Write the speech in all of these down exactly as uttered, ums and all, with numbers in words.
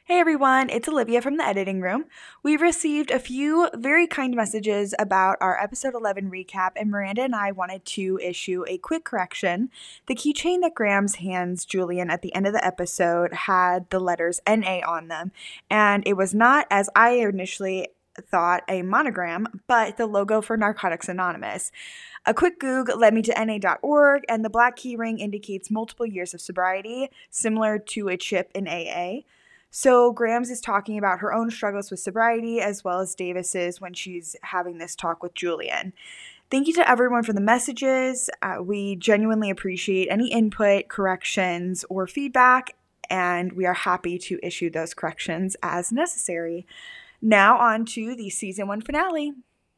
Hey everyone, it's Olivia from the editing room. We've received a few very kind messages about our episode eleven recap, and Miranda and I wanted to issue a quick correction. The keychain that Grams hands Julian at the end of the episode had the letters N A on them, and it was not, as I initially thought, a monogram, but the logo for Narcotics Anonymous. A quick Goog led me to N A dot org, and the black keyring indicates multiple years of sobriety, similar to a chip in A A. So Grams is talking about her own struggles with sobriety as well as Davis's when she's having this talk with Julian. Thank you to everyone for the messages. Uh, we genuinely appreciate any input, corrections, or feedback, and we are happy to issue those corrections as necessary. Now on to the season one finale.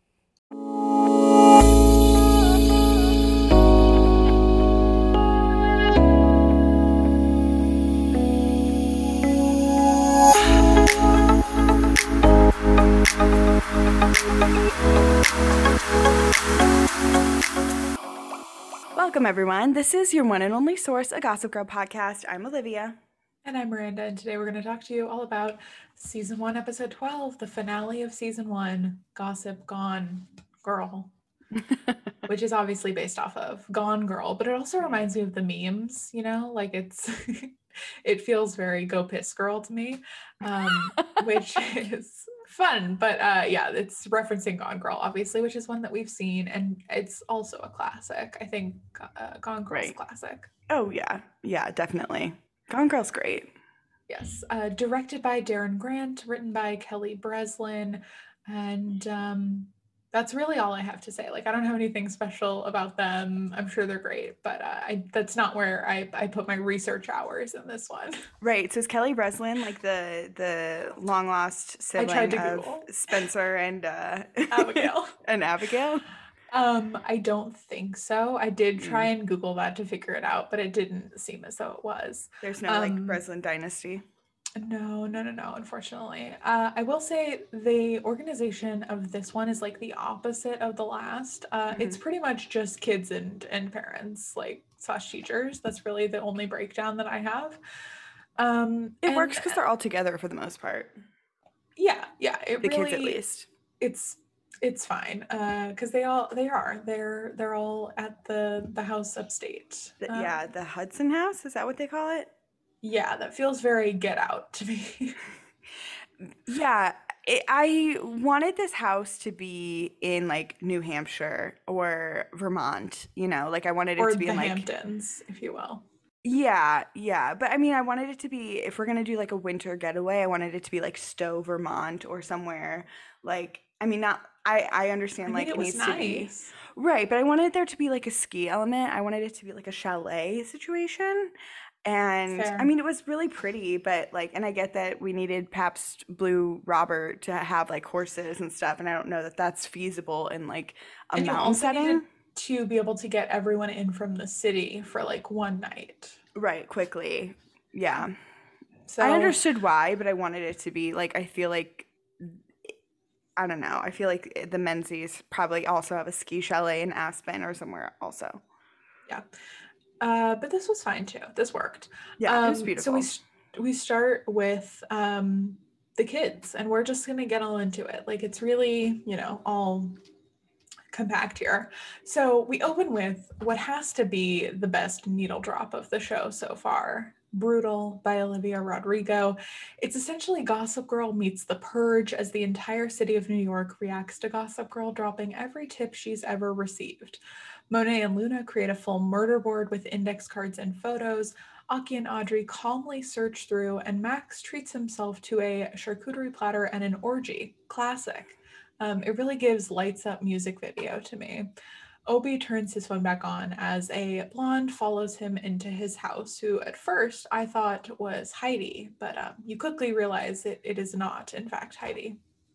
Welcome, everyone. This is your one and only source, a Gossip Girl podcast. I'm Olivia. And I'm Miranda, and today we're going to talk to you all about season one, episode twelve, the finale of season one, Gossip Gone Girl, which is obviously based off of Gone Girl, but it also reminds me of the memes, you know, like it's, it feels very Go Piss Girl to me, um, which is fun, but uh, yeah, it's referencing Gone Girl, obviously, which is one that we've seen, and it's also a classic. I think uh, Gone Girl's Right. a classic. Oh, yeah. Yeah, definitely. Gone Girl's great. Yes. Uh, directed by Darren Grant, written by Kelly Breslin, and um, that's really all I have to say. Like, I don't have anything special about them. I'm sure they're great, but uh, I, that's not where I, I put my research hours in this one. Right. So is Kelly Breslin like the the long lost sibling of Google. Spencer and uh, Abigail. and Abigail? Um, I don't think so. I did try Mm. and Google that to figure it out, but it didn't seem as though it was. There's no Um, like Breslin dynasty. No, no, no, no, unfortunately. Uh, I will say the organization of this one is like the opposite of the last. Uh, Mhm. It's pretty much just kids and and parents, like slash teachers. That's really the only breakdown that I have. Um, It and works because they're all together for the most part. yeah, yeah, it The really, kids, at least. it's it's fine because they all they are they're they're all at the the house upstate. The, Um, yeah, the Hudson House, is that what they call it? yeah, that feels very Get Out to me. Yeah, it, I wanted this house to be in like New Hampshire or Vermont, you know, like I wanted it Or to be the in like Hamptons, if you will. yeah, yeah, but I mean, I wanted it to be, if we're gonna do like a winter getaway, I wanted it to be like Stowe, Vermont, or somewhere like, I mean, not, I I I understand mean, like it it was needs to be nice. right, but I wanted there to be like a ski element. I wanted it to be like a chalet situation. And I Fair. mean, it was really pretty, but like, and I get that we needed Pabst Blue Robert to have like horses and stuff, and I don't know that that's feasible in like a And you mountain also setting. needed to be able to get everyone in from the city for like one night. Right, quickly. Yeah. So I understood why, but I wanted it to be like, I feel like, I don't know. I feel like the Menzies probably also have a ski chalet in Aspen or somewhere also. yeah. Uh, but this was fine too. This worked. Yeah, it Um, was so beautiful. we we start with um, the kids, and we're just gonna get all into it. Like it's really, you know, all compact here. So we open with what has to be the best needle drop of the show so far. Brutal by Olivia Rodrigo. It's essentially Gossip Girl meets The Purge as the entire city of New York reacts to Gossip Girl dropping every tip she's ever received. Monet and Luna create a full murder board with index cards and photos. Aki and Audrey calmly search through, and Max treats himself to a charcuterie platter and an orgy. Classic. Um, it really gives lights up music video to me. Obi turns his phone back on as a blonde follows him into his house, who at first I thought was Heidi, but um, you quickly realize it, it is not, in fact, Heidi.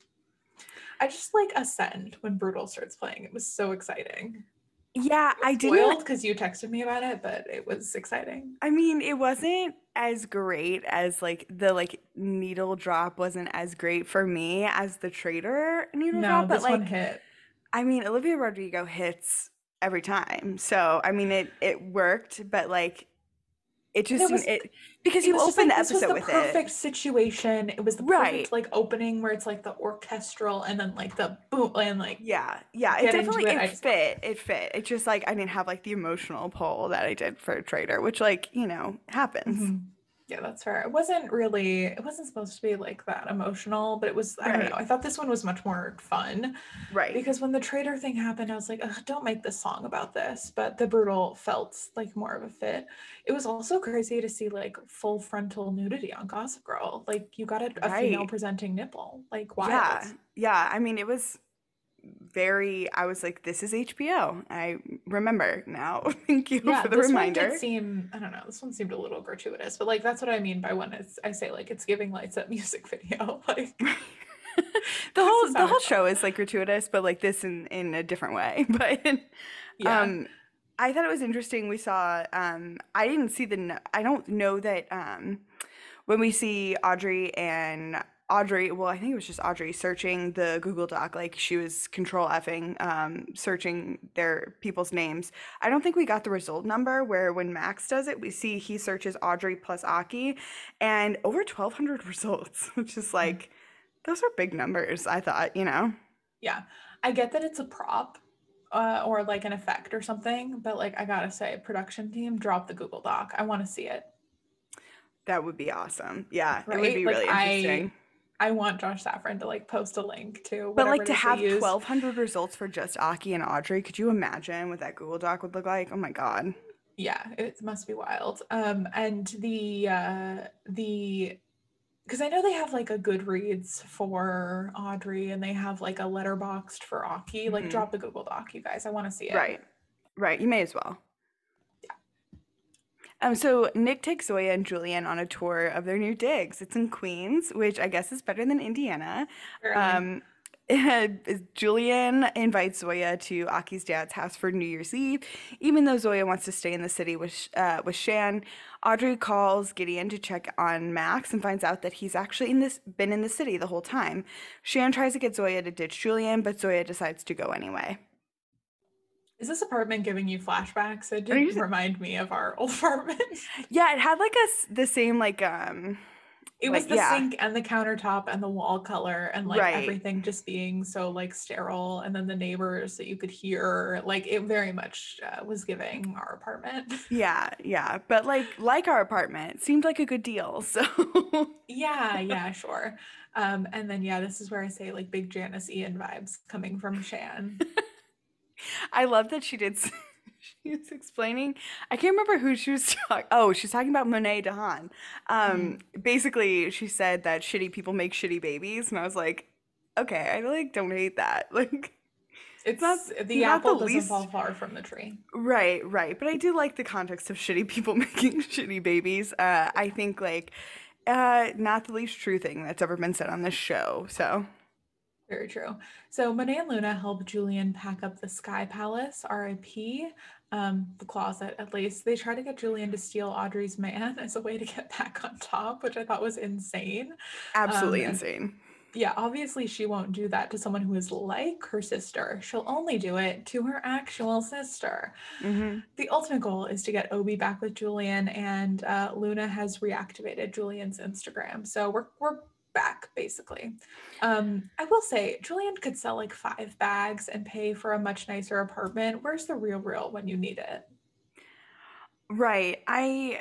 I just like ascend when Brutal starts playing. It was so exciting. Yeah, I didn't. Spoiled because you texted me about it, but it was exciting. I mean, it wasn't as great as like the like needle drop wasn't as great for me as the Trader needle No, drop, but this one like hit. I mean, Olivia Rodrigo hits every time. So, I mean, it it worked, but like It And just it seemed was it because it you was just open like the this was episode the with it. perfect situation. It was the Right. perfect like opening where it's like the orchestral and then like the boom and like Yeah. Yeah. It get into definitely it. it I just loved fit. it. It fit. It just like I didn't have like the emotional pull that I did for Trader, which like, you know, happens. Mhm. Yeah, that's fair. It wasn't really, it wasn't supposed to be like that emotional, but it was, I don't know. Right. I thought this one was much more fun Right. because when the traitor thing happened, I was like, ugh, don't make this song about this. But the brutal felt like more of a fit. It was also crazy to see like full frontal nudity on Gossip Girl. Like you got a, a female Right. presenting nipple, like wild. Yeah. Yeah. I mean, it was very I was like, this is H B O. I remember now. Thank you Yeah, for the this one did reminder. seem, I don't know, this one seemed a little gratuitous, but like that's what I mean by when it's, I say like it's giving lights up music video. Like The this whole is the how I whole felt. show is like gratuitous, but like this in in a different way. But Yeah. um I thought it was interesting. We saw um I didn't see the no- I don't know that um when we see Audrey and Audrey, well, I think it was just Audrey searching the Google Doc, like she was control effing, um, searching their people's names. I don't think we got the result number where when Max does it, we see he searches Audrey plus Aki and over twelve hundred results, which is like, those are big numbers, I thought, you know? Yeah. I get that it's a prop uh, or like an effect or something, but like I gotta say, production team, drop the Google Doc. I want to see it, That would be awesome. Yeah, it would right? be Like really I interesting. I want Josh Safran to like post a link to But whatever like it to is they have used. twelve hundred results for just Aki and Audrey, could you imagine what that Google Doc would look like? Oh my God. Yeah, it must be wild. Um, and the uh the because I know they have like a Goodreads for Audrey and they have like a letterboxed for Aki. Like Hmm. drop the Google Doc, you guys. I want to see it. Right. Right. You may as well. Um, so Nick takes Zoya and Julian on a tour of their new digs. It's in Queens, which I guess is better than Indiana. Apparently. Um, Julian invites Zoya to Aki's dad's house for New Year's Eve, even though Zoya wants to stay in the city with uh, with Shan. Audrey calls Gideon to check on Max and finds out that he's actually in this been in the city the whole time. Shan tries to get Zoya to ditch Julian, but Zoya decides to go anyway. Is this apartment giving you flashbacks? It Are did you remind me of our old apartment. Yeah, it had like a s- the same like um It like was the yeah, sink and the countertop and the wall color and like right. everything just being so like sterile and then the neighbors that you could hear like it very much uh, was giving our apartment. Yeah, yeah. But like like our apartment, seemed like a good deal. So Yeah, yeah, sure. Um, and then yeah, this is where I say like big Janice Ian vibes coming from Shan. I love that she did s- she was explaining. I can't remember who she was talking. Oh, she's talking about Monet Dahan. Um, Mm. basically she said that shitty people make shitty babies, and I was like, okay, I like don't hate that. Like it's not It's the not the apple doesn't fall least far from the tree. right, right. But I do like the context of shitty people making shitty babies. Uh, I think like uh, not the least true thing that's ever been said on this show. So. Very true. So Monet and Luna help Julian pack up the Sky Palace, R I P, um, the closet at least. They try to get Julian to steal Audrey's man as a way to get back on top, which I thought was insane. Um, Absolutely and insane. yeah, obviously she won't do that to someone who is like her sister. She'll only do it to her actual sister. Hmm. The ultimate goal is to get Obi back with Julian, and uh, Luna has reactivated Julian's Instagram. So we're we're back basically. Um, I will say Julian could sell like five bags and pay for a much nicer apartment. Where's the real real when you need it? Right. I,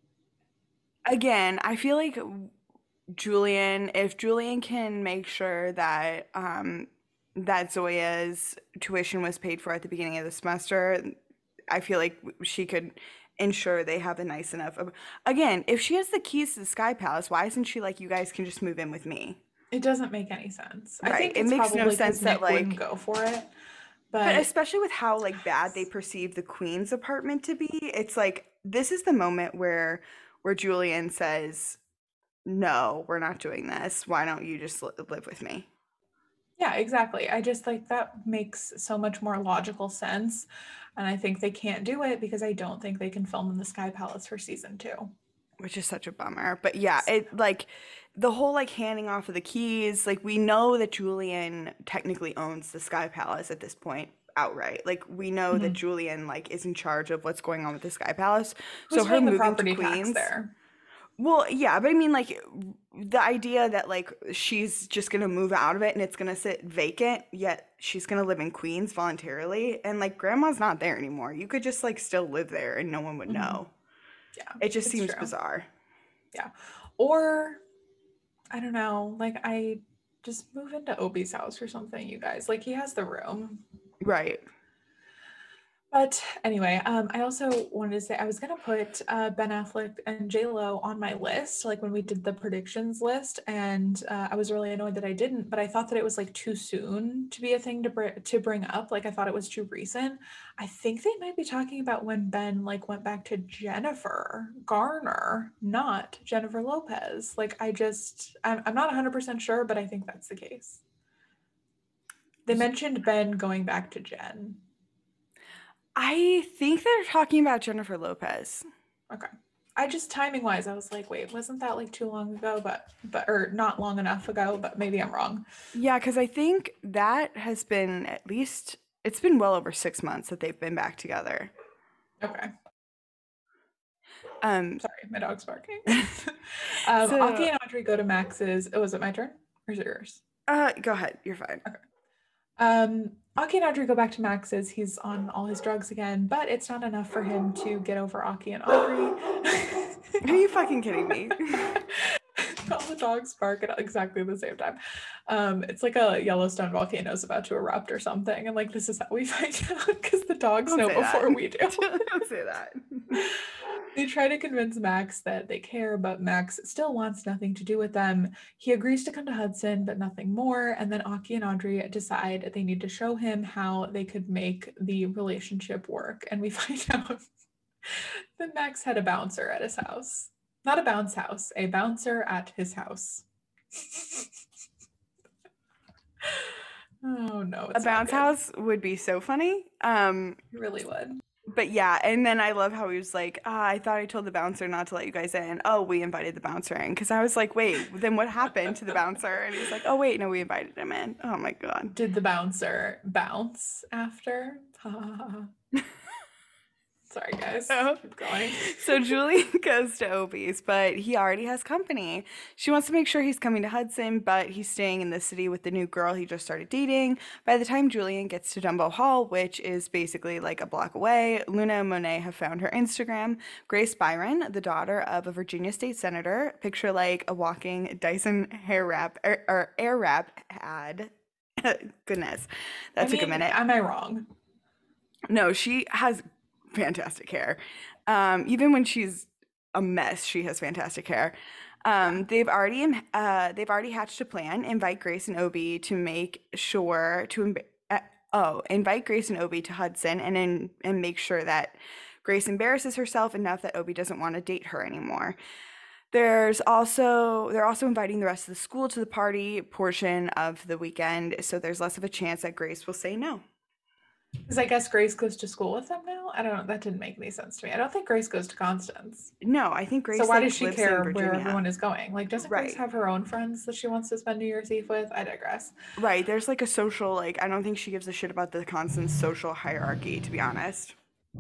again, I feel like Julian, if Julian can make sure that um that Zoya's tuition was paid for at the beginning of the semester, I feel like she could ensure they have a nice enough. Again, if she has the keys to the Sky Palace, why isn't she like, you guys can just move in with me? It doesn't make any sense. I Right. think It it's makes no probably sense because that Nick wouldn't like go for it, but but especially with how like bad they perceive the queen's apartment to be, it's like this is the moment where where Julian says, "No, we're not doing this. Why don't you just li- live with me?" yeah, exactly. I just like that makes so much more logical sense. And I think they can't do it because I don't think they can film in the Sky Palace for season two. Which is such a bummer. But yeah, it like the whole like handing off of the keys, like we know that Julian technically owns the Sky Palace at this point. outright. Like, we know Mm-hmm. that Julian, like, is in charge of what's going on with the Sky Palace. So Who's her paying the moving to property tax Queens. there? Well, yeah, but I mean, like, the idea that, like, she's just gonna move out of it and it's gonna sit vacant, yet she's gonna live in Queens voluntarily, and, like, grandma's not there anymore. You could just, like, still live there and no one would Mm-hmm. know. Yeah, It just it's seems true. bizarre. Yeah. Or I don't know, like I just move into Obi's house or something, you guys. Like he has the room. Right. But anyway, um, I also wanted to say I was gonna put uh, Ben Affleck and J Lo on my list, like when we did the predictions list, and uh, I was really annoyed that I didn't. But I thought that it was like too soon to be a thing to br- to bring up. Like I thought it was too recent. I think they might be talking about when Ben like went back to Jennifer Garner, not Jennifer Lopez. Like I just I'm I'm not one hundred percent sure, but I think that's the case. They mentioned Ben going back to Jen. I think they're talking about Jennifer Lopez. Okay. I just timing wise, I was like, wait, wasn't that like too long ago? But but or not long enough ago, but maybe I'm wrong. Yeah, because I think that has been at least, it's been well over six months that they've been back together. Okay. Um, Sorry, my dog's barking. um, so, Aki and Audrey go to Max's. Oh, is it my turn? Or is it yours? uh, go ahead. You're fine. Okay. Um, Aki and Audrey go back to Max's. He's on all his drugs again, but it's not enough for him to get over Aki and Audrey. Are you fucking kidding me? All the dogs bark at exactly the same time. Um, it's like a Yellowstone volcano is about to erupt or something, and like this is how we find out because the dogs Don't know say before that. we do. Don't say that. They try to convince Max that they care, but Max still wants nothing to do with them. He agrees to come to Hudson, but nothing more. And then Aki and Audrey decide they need to show him how they could make the relationship work. And we find out that Max had a bouncer at his house. Not a bounce house, a bouncer at his house. Oh no, A it's bounce not good. house would be so funny. Um, It really would. but yeah, and then I love how he was like, ah, I thought I told the bouncer not to let you guys in. Oh, we invited the bouncer in. Because I was like, wait, then what happened to the bouncer? And he's like, oh, wait, no, we invited him in. Oh my God. Did the bouncer bounce after? Sorry, guys. So, Keep going. so Julian goes to Obi's, but he already has company. She wants to make sure he's coming to Hudson, but he's staying in the city with the new girl he just started dating. By the time Julian gets to Dumbo Hall, which is basically like a block away, Luna and Monet have found her Instagram. Grace Byron, the daughter of a Virginia state senator, picture like a walking Dyson hair wrap or, or air wrap ad. Goodness, that I took mean, a minute. am I wrong? No, she has fantastic hair. Um, even when she's a mess, she has fantastic hair. Um, Yeah. they've already uh, they've already hatched a plan. Invite Grace and Obi to make sure to emb- uh, oh invite Grace and Obi to Hudson and in, and make sure that Grace embarrasses herself enough that Obi doesn't want to date her anymore. There's also they're also inviting the rest of the school to the party portion of the weekend, so there's less of a chance that Grace will say no. Because I guess Grace goes to school with them now. I don't know. That didn't make any sense to me. I don't think Grace goes to Constance. No, I think Grace So why like does she lives in care where Virginia. everyone is going? Like, doesn't Grace Right. have her own friends that she wants to spend New Year's Eve with? I digress. Right. There's like a social, like, I don't think she gives a shit about the constant social hierarchy, to be honest.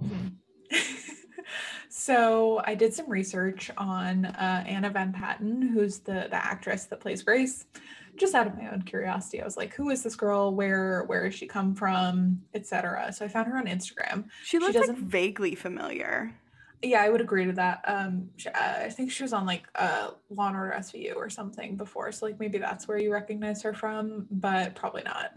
So I did some research on uh, Anna Van Patten, who's the the actress that plays Grace. Just out of my own curiosity, I was like, "Who is this girl? Where where does she come from, et cetera" So I found her on Instagram. She looks she like doesn't. vaguely familiar. Yeah, I would agree to that. Um, she, uh, I think she was on like uh, Law and Order S V U or something before, so like maybe that's where you recognize her from, but probably not.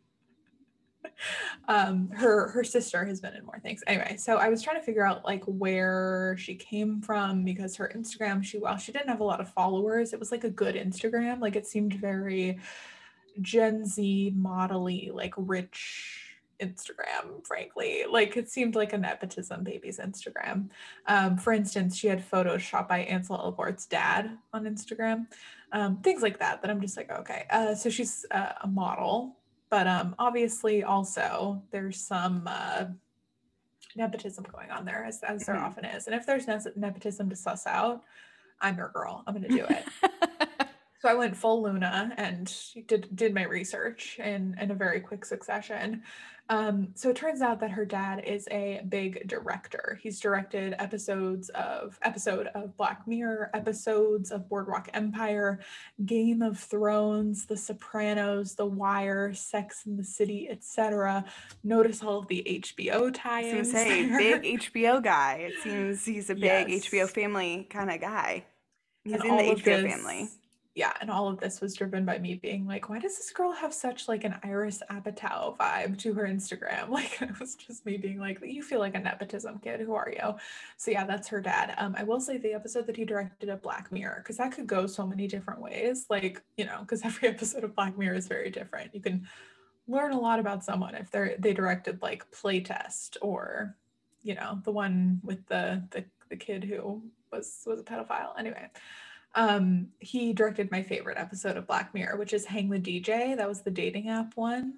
um her her sister has been in more things anyway. So I was trying to figure out like where she came from because her Instagram, she well she didn't have a lot of followers. It was like a good Instagram, like it seemed very Gen Z model-y, like rich Instagram, frankly. Like it seemed like a nepotism baby's Instagram. Um for instance, she had photos shot by Ansel Elgort's dad on Instagram, um things like that that I'm just like, okay. Uh so she's uh, a model, but um, obviously also there's some uh, nepotism going on there, as, as there Mhm. often is. And if there's ne- nepotism to suss out, I'm your girl. I'm going to do it. So So I went full Luna and did did my research in in a very quick succession. Um, so it turns out that her dad is a big director. He's directed episodes of episode of Black Mirror, episodes of Boardwalk Empire, Game of Thrones, The Sopranos, The Wire, Sex and the City, et cetera. Notice all of the H B O I was tie-ins. gonna say, there. big H B O guy. It seems he's a big Yes. H B O family kind of guy. He's And in the all of H B O this, family. yeah, and all of this was driven by me being like, why does this girl have such like an Iris Apatow vibe to her Instagram? Like it was just me being like, you feel like a nepotism kid. Who are you? So yeah, that's her dad. Um, I will say the episode that he directed of Black Mirror, because that could go so many different ways. Like, you know, because every episode of Black Mirror is very different. You can learn a lot about someone if they're they directed like Playtest, or, you know, the one with the the, the kid who was was a pedophile. Anyway. Um, he directed my favorite episode of Black Mirror, which is Hang the D J. That was the dating app one.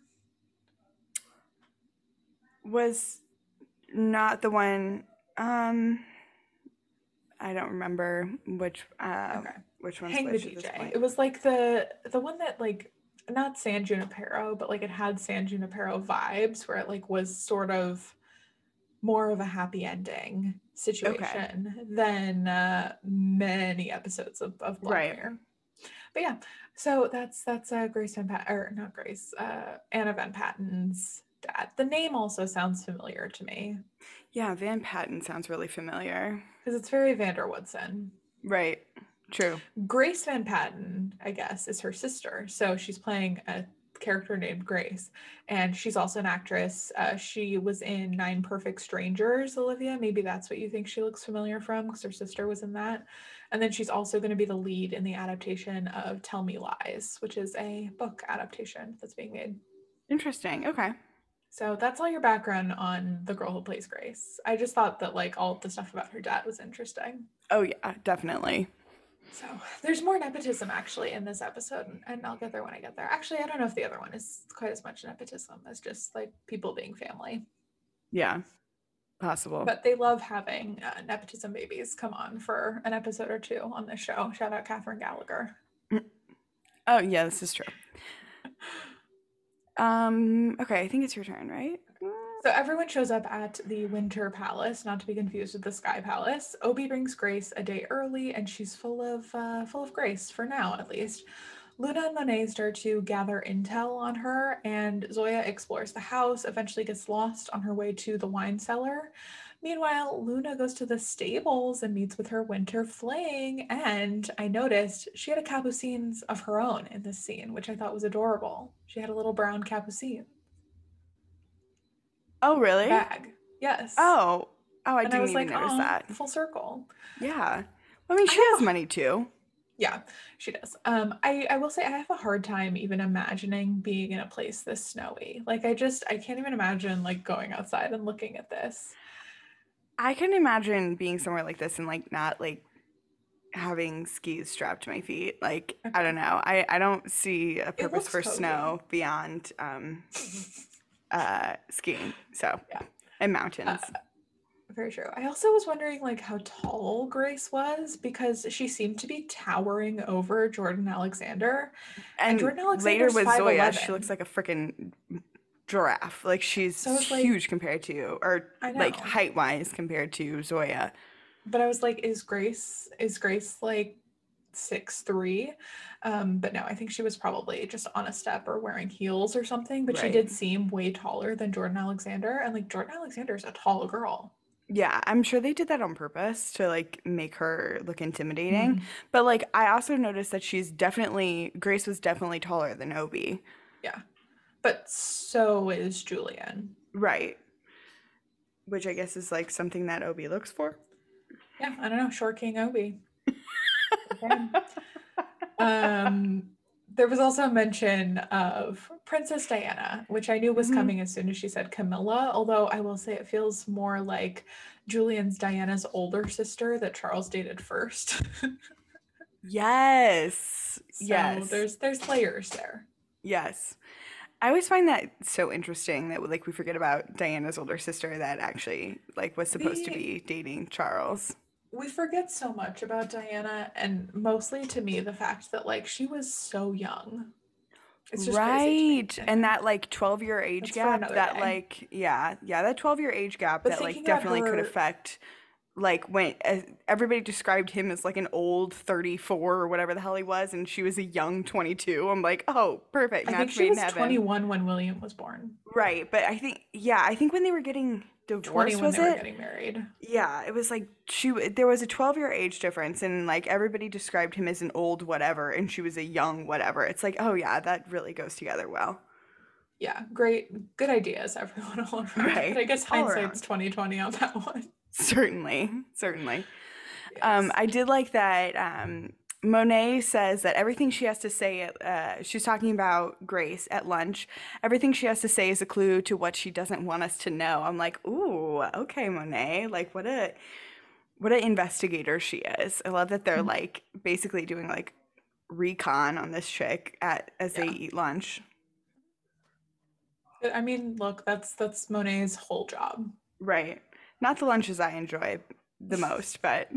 Was not the one. Um, I don't remember which. Uh, Okay. which one's Hang the which at D this J. point. It was like the the one that like not San Junipero, but like it had San Junipero vibes, where it like was sort of more of a happy ending situation okay. than uh, many episodes of, of Black Right. Mirror. But yeah, so that's that's uh, Grace Van Patten, or not Grace, uh, Anna Van Patten's dad. The name also sounds familiar to me. Yeah, Van Patten sounds really familiar. Because it's very Vander Woodson. Right. True. Grace Van Patten, I guess, is her sister. So she's playing a character named Grace, and she's also an actress. Uh, she was in Nine Perfect Strangers, Olivia. Maybe that's what you think she looks familiar from, because her sister was in that. And then she's also going to be the lead in the adaptation of Tell Me Lies, which is a book adaptation that's being made. Interesting. Okay. So that's all your background on the girl who plays Grace. I just thought that like all of the stuff about her dad was interesting. Oh yeah, definitely. So there's more nepotism actually in this episode, and I'll get there when I get there. Actually, I don't know if the other one is quite as much nepotism as just like people being family. Yeah, possible. But they love having uh, nepotism babies come on for an episode or two on this show. Shout out Catherine Gallagher. Oh yeah, this is true. um. Okay, I think it's your turn, right? So everyone shows up at the Winter Palace, not to be confused with the Sky Palace. Obi brings Grace a day early, and she's full of uh, full of grace, for now at least. Luna and Monet start to gather intel on her, and Zoya explores the house, eventually gets lost on her way to the wine cellar. Meanwhile, Luna goes to the stables and meets with her winter fling, and I noticed she had a capucines of her own in this scene, which I thought was adorable. She had a little brown capucine. Oh, really? Bag. Yes. Oh. Oh, I and didn't I was even like, notice oh, that. Full circle. Yeah. I mean, she I has money too. Yeah, she does. Um, I, I will say I have a hard time even imagining being in a place this snowy. Like I just, I can't even imagine like going outside and looking at this. I can imagine being somewhere like this and like not like having skis strapped to my feet. Like, okay. I don't know. I, I don't see a purpose for cozy. Snow beyond um, uh, skiing. So, yeah. And mountains. Uh, very true. I also was wondering like how tall Grace was, because she seemed to be towering over Jordan Alexander. And, and Jordan Alexander later with Zoya, she looks like a freaking giraffe. Like she's so huge like, compared to, or like height wise compared to Zoya. But I was like, is Grace, is Grace like six three? Um, but no, I think she was probably just on a step or wearing heels or something. But right. She did seem way taller than Jordan Alexander. And like Jordan Alexander is a tall girl. Yeah, I'm sure they did that on purpose to like make her look intimidating. Mm-hmm. But like I also noticed that she's definitely, Grace was definitely taller than Obi. Yeah. But so is Julian. Right. Which I guess is like something that Obi looks for. Yeah, I don't know. Short King Obi. Okay. um, there was also a mention of Princess Diana, which I knew was mm-hmm. coming as soon as she said Camilla, although I will say it feels more like Julian's Diana's older sister that Charles dated first. Yes. So yes. There's there's layers there. Yes. I always find that so interesting that like we forget about Diana's older sister that actually like was supposed the, to be dating Charles. we forget so much about Diana, and mostly to me, the fact that like she was so young. It's just crazy to me. Right. And Anyway, that like twelve year age that's for gap another that day. like yeah, yeah, that twelve year age gap But that like thinking about definitely could her, affect like when uh, everybody described him as like an old thirty-four or whatever the hell he was and she was a young twenty-two. I'm like, "Oh, perfect. I think Match she made in was heaven." twenty-one when William was born, Right, but I think yeah, I think when they were getting twenty divorced when was they were it? getting married. Yeah, it was like she w- there was a twelve year age difference and like everybody described him as an old whatever and she was a young whatever. It's like, "Oh yeah, that really goes together well." Yeah, great, good ideas, everyone all around. But Right. I guess All hindsight's around. twenty twenty on that one. Certainly, certainly. Um, Yes. I did like that um, Monet says that everything she has to say, uh, she's talking about Grace at lunch. Everything she has to say is a clue to what she doesn't want us to know. I'm like, ooh, okay, Monet. Like, what a what an investigator she is. I love that they're Mhm. like basically doing like recon on this chick at as they Yeah. eat lunch. I mean, look, that's that's Monet's whole job. Right. Not the lunches I enjoy the most, but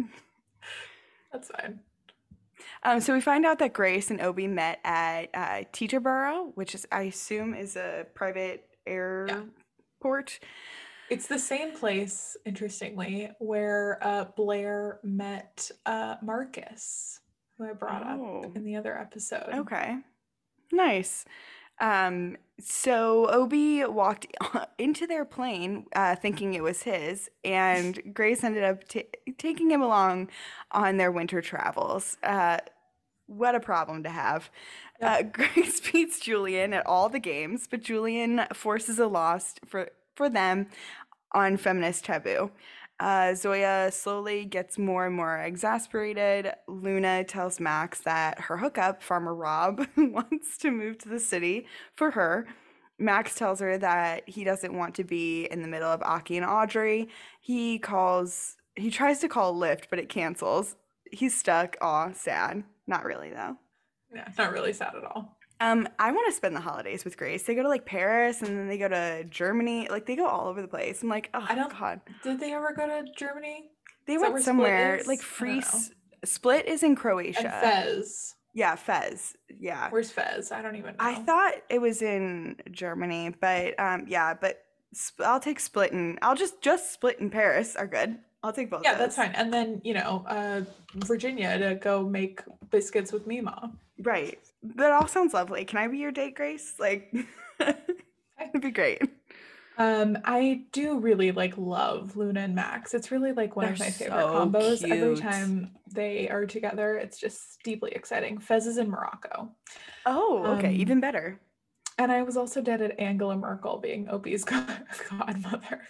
That's fine. Um, so we find out that Grace and Obi met at uh, Teterboro, which is, I assume, is a private Yeah. airport. It's the same place, interestingly, where uh, Blair met uh, Marcus, who I brought up Oh, in the other episode. okay, nice. Um, so Obi walked into their plane, uh, thinking it was his, and Grace ended up ta taking him along on their winter travels. Uh, What a problem to have. Uh, Yep. Grace beats Julian at all the games, but Julian forces a loss for, for them on feminist taboo. Uh, Zoya slowly gets more and more exasperated. Luna tells Max that her hookup, Farmer Rob, wants to move to the city for her. Max tells her that he doesn't want to be in the middle of Aki and Audrey. He calls, he tries to call Lyft, but it cancels. He's stuck. Aw, sad. Not really, though. Yeah, not really sad at all. Um, I want to spend the holidays with Grace. They go to like Paris and then they go to Germany. Like they go all over the place. I'm like, oh I don't. God. Did they ever go to Germany? They Is that went where Split somewhere like is? I don't know. Fries. Split is in And Croatia. Fez. Yeah, Fez. Yeah. Where's Fez? I don't even I know. thought it was in Germany, but um, yeah, but sp- I'll take Split and I'll just just Split in Paris are good. I'll take both Yeah, of that's those. fine. And then, you know, uh, Virginia to go make biscuits with Mima. Right. That all sounds lovely. Can I be your date, Grace? Like, Okay. it'd be great. Um, I do really like love Luna and Max. It's really like one They're of my favorite so combos. Every cute. time they are together, it's just deeply exciting. Fez is in Morocco. Oh, okay, Um, even better. and I was also dead at Angela Merkel being Opie's god- godmother.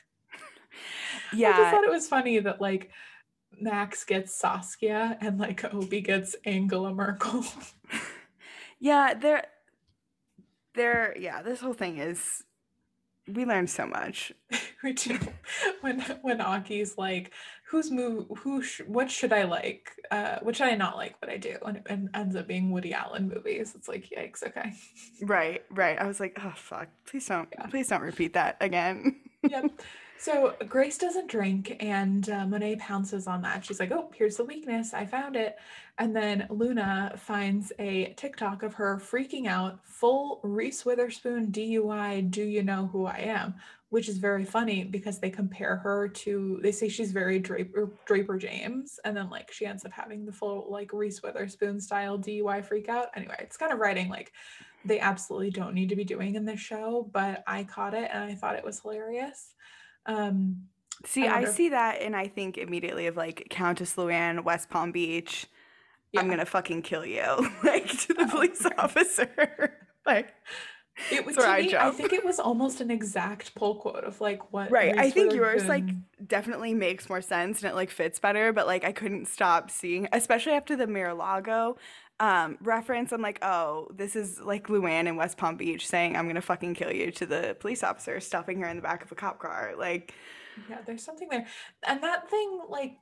I just Yeah, thought it was funny that like Max gets Saskia and like Opie gets Angela Merkel. yeah, they're they're yeah, this whole thing is we learned so much. We do. When when Aki's like, who's move who sh- what should I like? Uh, what should I not like? But I do, and it and ends up being Woody Allen movies. It's like, yikes. Okay. Right, right. I was like, oh fuck, please don't, Yeah. please don't repeat that again. Yep. So Grace doesn't drink, and uh, Monet pounces on that. She's like, "Oh, here's the weakness. I found it." And then Luna finds a TikTok of her freaking out, full Reese Witherspoon D U I. Do you know who I am? Which is very funny because they compare her to. They say she's very Draper Draper James, and then like she ends up having the full like Reese Witherspoon style D U I freak out. Anyway, it's kind of writing like they absolutely don't need to be doing in this show, but I caught it and I thought it was hilarious. Um, See, I I wonder if, see that and I think immediately of like Countess Luann, West Palm Beach. I'm yeah, gonna fucking kill you, like to the oh, police okay. officer. Like It that's would where to I me, I jump. think it was almost an exact pull quote of like what Right. I Reese think yours like Witherspoon. definitely makes more sense and it like fits better, but like I couldn't stop seeing, especially after the Mar-a-Lago um reference. I'm like, oh, this is like Luann in West Palm Beach saying I'm gonna fucking kill you to the police officer stopping her in the back of a cop car. Like, Yeah, there's something there. And that thing, like,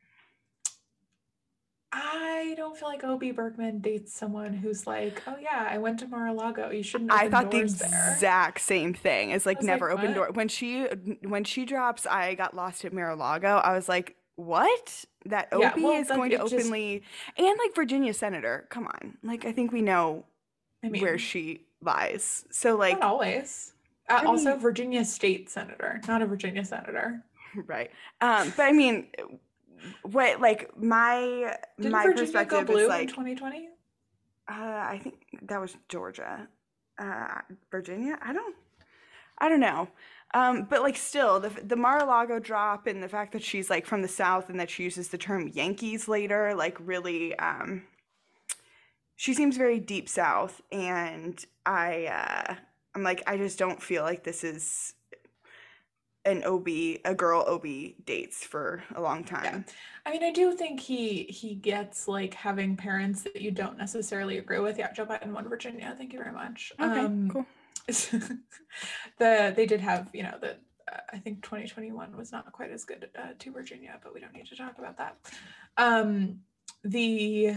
I don't feel like Obie Bergman dates someone who's like, oh yeah, I went to Mar-a-Lago. You shouldn't I open thought the doors there. exact same thing as I like was like, never open what? door. When she when she drops I got lost at Mar-a-Lago, I was like, what? That Yeah, Obi well, is that going to it just, openly, and like Virginia senator. Come on, like I think we know I where mean, she lies. So not like, always. Uh, I also, mean, Virginia state senator, not a Virginia senator. right. Um, but I mean, what like my Didn't my Virginia go perspective is blue in like, twenty twenty? uh, I think that was Georgia, uh, Virginia. I don't, I don't know. Um, but like still, the the Mar-a-Lago drop and the fact that she's like from the South and that she uses the term Yankees later, like really, um, she seems very deep South, and I, uh, I'm like, I just don't feel like this is an O B, a girl O B dates for a long Yeah. time. I mean, I do think he he gets like having parents that you don't necessarily agree with. Yeah, Joe Biden won Virginia. Thank you very much. Okay, Um, cool. the they did have, you know, the uh, I think twenty twenty-one was not quite as good uh, to Virginia, but we don't need to talk about that. Um, the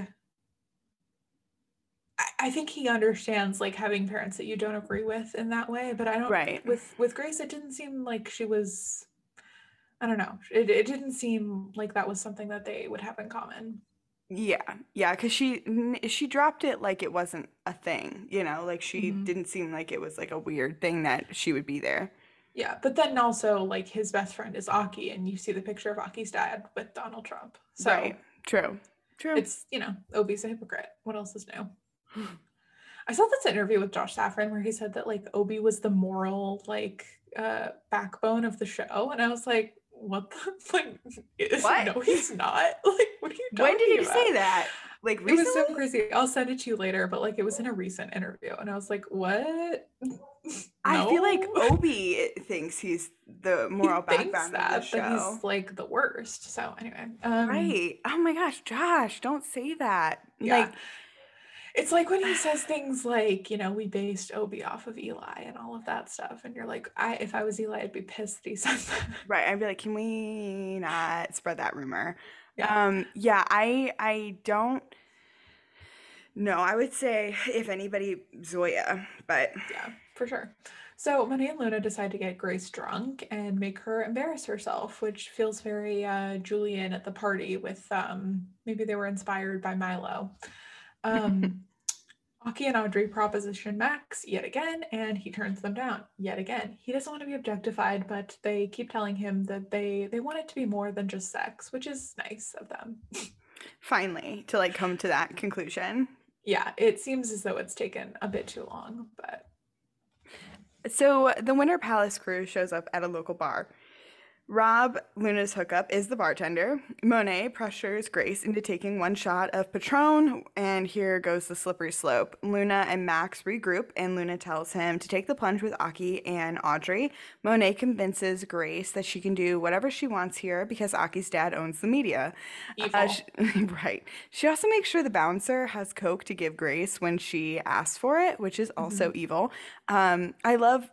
I, I think he understands like having parents that you don't agree with in that way, but I don't Right. with with Grace. It didn't seem like she was. I don't know. It, it didn't seem like that was something that they would have in common. Yeah, yeah, because she n- she dropped it like it wasn't a thing, you know, like she Hmm. didn't seem like it was like a weird thing that she would be there. Yeah, but then also like his best friend is Aki, and you see the picture of Aki's dad with Donald Trump. So Right. True. True. it's, you know, Obi's a hypocrite. What else is new? I saw this interview with Josh Safran where he said that like Obi was the moral like uh backbone of the show, and I was like, what the like is, What? no, he's not. Like, what are you When did talking he say about? that? Like It was so recently? crazy. I'll send it to you later, but like it was in a recent interview, and I was like, what? I feel like No. Obi thinks he's the He moral thinks backbone of the that, but show. he's like the worst. So anyway, um, Right. Oh my gosh, Josh, don't say that. yeah. Like, It's like when he says things like, you know, we based Obi off of Eli and all of that stuff. And you're like, I if I was Eli, I'd be pissed that he said that. right, I'd be like, can we not spread that rumor? Yeah, Um, yeah, I I don't know. I would say if anybody, Zoya, but yeah, for sure. So Monet and Luna decide to get Grace drunk and make her embarrass herself, which feels very uh, Julian at the party with um maybe they were inspired by Milo. Um, Aki and Audrey proposition Max yet again, and he turns them down yet again. He doesn't want to be objectified, but they keep telling him that they they want it to be more than just sex, which is nice of them. finally to like come to that conclusion. Yeah, it seems as though it's taken a bit too long, but So the Winter Palace crew shows up at a local bar. Rob, Luna's hookup, is the bartender. Monet pressures Grace into taking one shot of Patron, and here goes the slippery slope. Luna and Max regroup, and Luna tells him to take the plunge with Aki and Audrey. Monet convinces Grace that she can do whatever she wants here because Aki's dad owns the media. Uh, sh evil. right. She also makes sure the bouncer has Coke to give Grace when she asks for it, which is also Mhm. evil. Um, I love.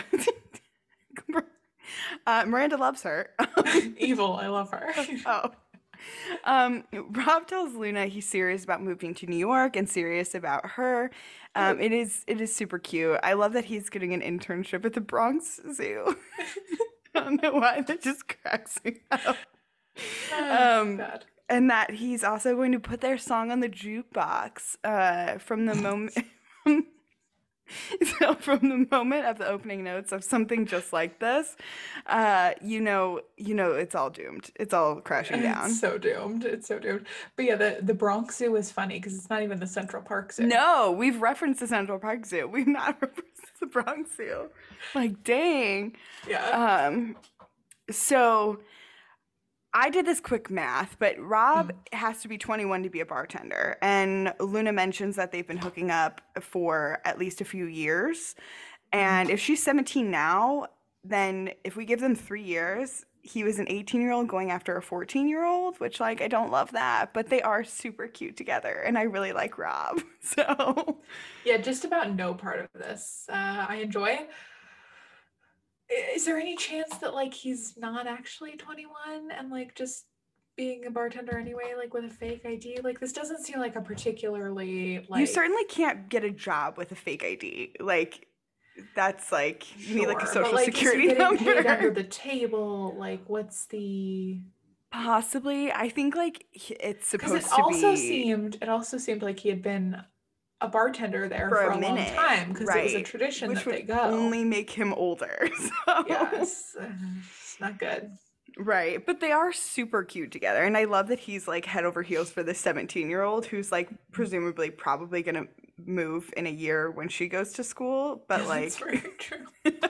Uh, Miranda loves her. Evil, I love her. Oh. Um, Rob tells Luna he's serious about moving to New York and serious about her. Um, it is it is super cute. I love that he's getting an internship at the Bronx Zoo. I don't know why, that just cracks me up. Oh, Um, God. and that he's also going to put their song on the jukebox uh, from the moment. So from the moment of the opening notes of something just like this, uh, you know, you know, it's all doomed. It's all crashing It's down. so doomed. It's so doomed. But yeah, the, the Bronx Zoo is funny because it's not even the Central Park Zoo. No, we've referenced the Central Park Zoo. We've not referenced the Bronx Zoo. Like, dang. Yeah. Um, so I did this quick math, but Rob Mm. has to be twenty-one to be a bartender. And Luna mentions that they've been hooking up for at least a few years. And if she's seventeen now, then if we give them three years, he was an eighteen year old going after a fourteen year old, which, like, I don't love that, but they are super cute together. And I really like Rob. So, Yeah, just about no part of this uh, I enjoy. Is there any chance that like he's not actually twenty-one and like just being a bartender anyway, like with a fake I D? Like this doesn't seem like a particularly you like certainly can't get a job with a fake I D. Like, that's like, you need like a sure, but social like is he security getting paid under number. the table? Like what's the Possibly. I think like h- it's Because it supposed to also be seemed it also seemed like he had been a bartender there for for a a long minute, time because it was a right? tradition Which that would they go. only make him older. So, Yes, it's not good. right. But they are super cute together. And I love that he's like head over heels for this seventeen year old who's like presumably probably going to move in a year when she goes to school. But That's like, very true.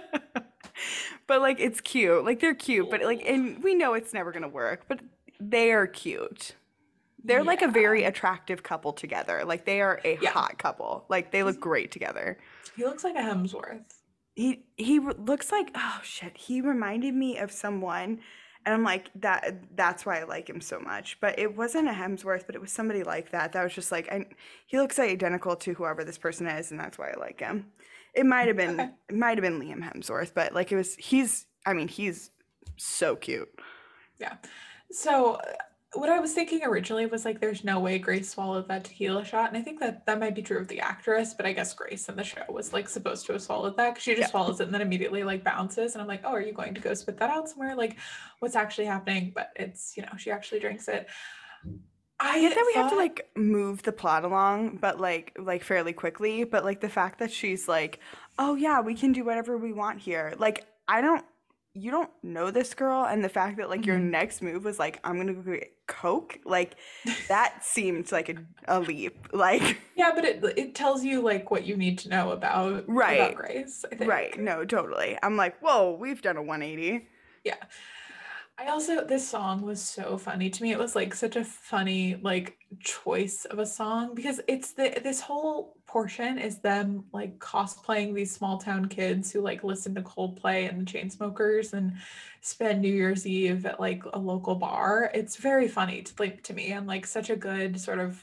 but like, it's cute. Like, they're cute. But like, Oh, and we know it's never going to work, but they are cute. They're like a yeah. very attractive couple together. Like they are a Yeah. hot couple. Like they He's, look great together. he looks like a Hemsworth. He he re- looks like, oh shit. He reminded me of someone, and I'm like that. That's why I like him so much. But it wasn't a Hemsworth, but it was somebody like that. That was just like, I, he looks identical to whoever this person is, and that's why I like him. It might have been Okay. it might have been Liam Hemsworth, but like it was he's. I mean, he's so cute. Yeah. So uh, what I was thinking originally was like, there's no way Grace swallowed that tequila shot, and I think that that might be true of the actress, but I guess Grace in the show was like supposed to have swallowed that because she Yeah. just swallows it and then immediately like bounces, and I'm like, oh, are you going to go spit that out somewhere? Like, what's actually happening? But it's you know she actually drinks it. I get I that we have to thought, like move the plot along, but like like fairly quickly, but like the fact that she's like, "Oh yeah, we can do whatever we want here." Like I don't you don't know this girl and the fact that like your mhm. next move was like, "I'm going to go get Coke." Like that seemed like a, a leap. Like Yeah, but it it tells you like what you need to know about about right. Grace, I Right. think. No, totally. I'm like, "Whoa, we've done a one eighty." Yeah. I also this song was so funny to me. It was like such a funny like choice of a song because it's the this whole portion is them like cosplaying these small town kids who like listen to Coldplay and the Chainsmokers and spend New Year's Eve at like a local bar. It's very funny to like to me and like such a good sort of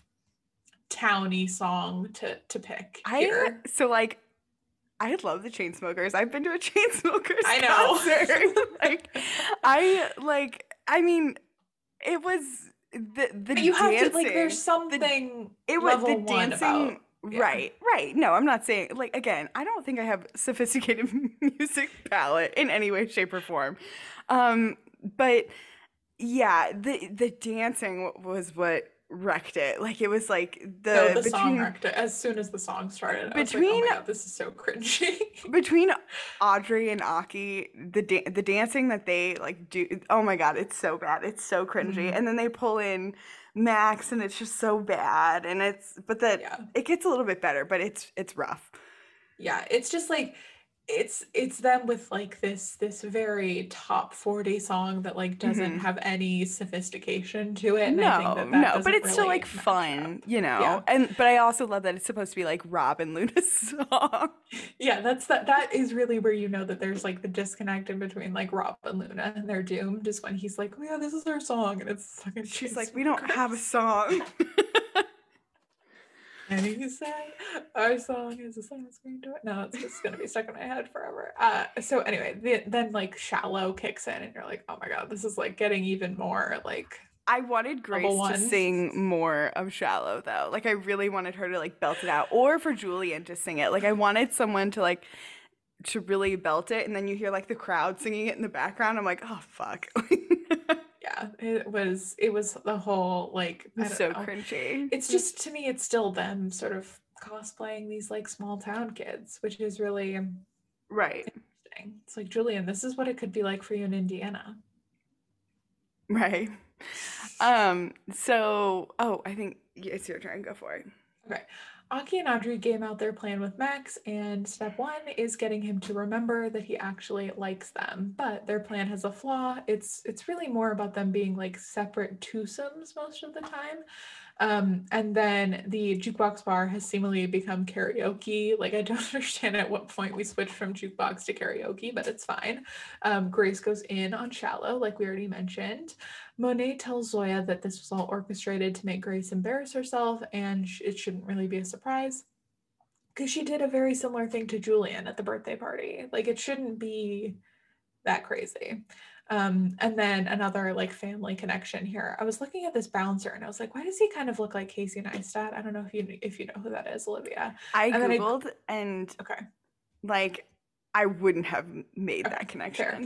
towny song to to pick I here. so like I love the Chainsmokers. I've been to a Chainsmokers I concert. Like, know. I like. I mean, it was the the But you have to like there's dancing. The something it was the level one dancing. about yeah. Right, right. No, I'm not saying like again. I don't think I have sophisticated music palette in any way, shape, or form. Um, but yeah, the the dancing was what wrecked it. Like it was like No, the the song between wrecked it. As soon as the song started, I was like, oh between my God, this is so cringy. between Audrey and Aki, the da- the dancing that they like do, oh my God, it's so bad. It's so cringy. Mhm. And then they pull in Max and it's just so bad. And it's but that Yeah. it gets a little bit better, but it's it's rough. Yeah. It's just like it's it's them with like this this very top forty song that like doesn't hmm have any sophistication to it. And I think No, that that no, but doesn't it's still like really match fun, up. you know. Yeah. And but I also love that it's supposed to be like Rob and Luna's song. Yeah. That's that that is really where you know that there's like the disconnect in between like Rob and Luna and they're doomed is when he's like, oh yeah, this is our song. And it's fucking She's like, we don't have a Chainsmokers. song. And he said, our song is a song screen door. No, it's just going to be stuck in my head forever. Uh, so anyway, the, then like Shallow kicks in and you're like, oh my God, this is like getting even more like I wanted level Grace to one. sing more of Shallow though. Like I really wanted her to like belt it out or for Julian to sing it. Like I wanted someone to like to really belt it and then you hear like the crowd singing it in the background. I'm like, "Oh fuck." Yeah, it was, it was the whole like, I don't So know. cringy. It's just, to me, it's still them sort of cosplaying these like small town kids, which is really Right. interesting. It's like, Julian, this is what it could be like for you in Indiana. Right. Um so oh, I think it's your turn. Go for it. Okay. Aki and Audrey game out their plan with Max, and step one is getting him to remember that he actually likes them. But their plan has a flaw. It's it's really more about them being like separate twosomes most of the time. Um, and then the jukebox bar has seemingly become karaoke. Like I don't understand at what point we switched from jukebox to karaoke, but it's fine. Um, Grace goes in on Shallow, like we already mentioned. Monet tells Zoya that this was all orchestrated to make Grace embarrass herself, and sh- it shouldn't really be a surprise because she did a very similar thing to Julian at the birthday party. Like, it shouldn't be that crazy. Um, and then another like family connection here. I was looking at this bouncer and I was like, why does he kind of look like Casey Neistat? I don't know if you if you know who that is, Olivia. I And then I googled and okay, like I wouldn't have made okay, that fair. connection.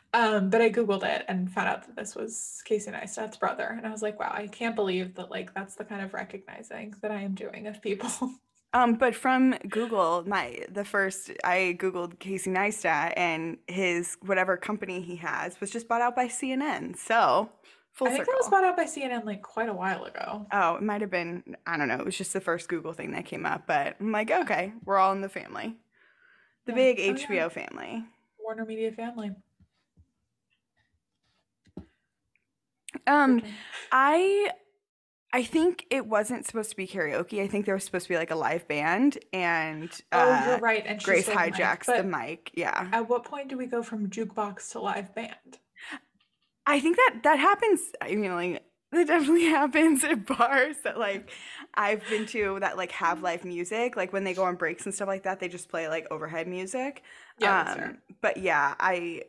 Um, but I Googled it and found out that this was Casey Neistat's brother. And I was like, wow, I can't believe that like that's the kind of recognizing that I am doing of people. Um, but from Google, my the first I Googled Casey Neistat and his whatever company he has was just bought out by C N N. So full I think that was circle. bought out by C N N like quite a while ago. Oh, it might have been, I don't know, it was just the first Google thing that came up, but I'm like, okay, we're all in the family. The Yeah. big Oh, H B O yeah. family. Warner Media family. Um, I I think it wasn't supposed to be karaoke. I think there was supposed to be like a live band, and Oh, you're uh, right. And she Grace stole the mic. hijacks the But mic. Yeah. at what point do we go from jukebox to live band? I think that that happens. I mean, like that definitely happens at bars that like I've been to that like have live music. Like when they go on breaks and stuff like that, they just play like overhead music. Yeah, that's Um, fair. but yeah, I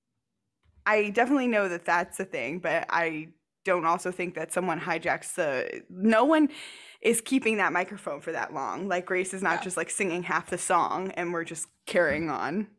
I definitely know that that's a thing, but I don't also think that someone hijacks the. No one is keeping that microphone for that long. Like Grace is not Yeah. just like singing half the song and we're just carrying on.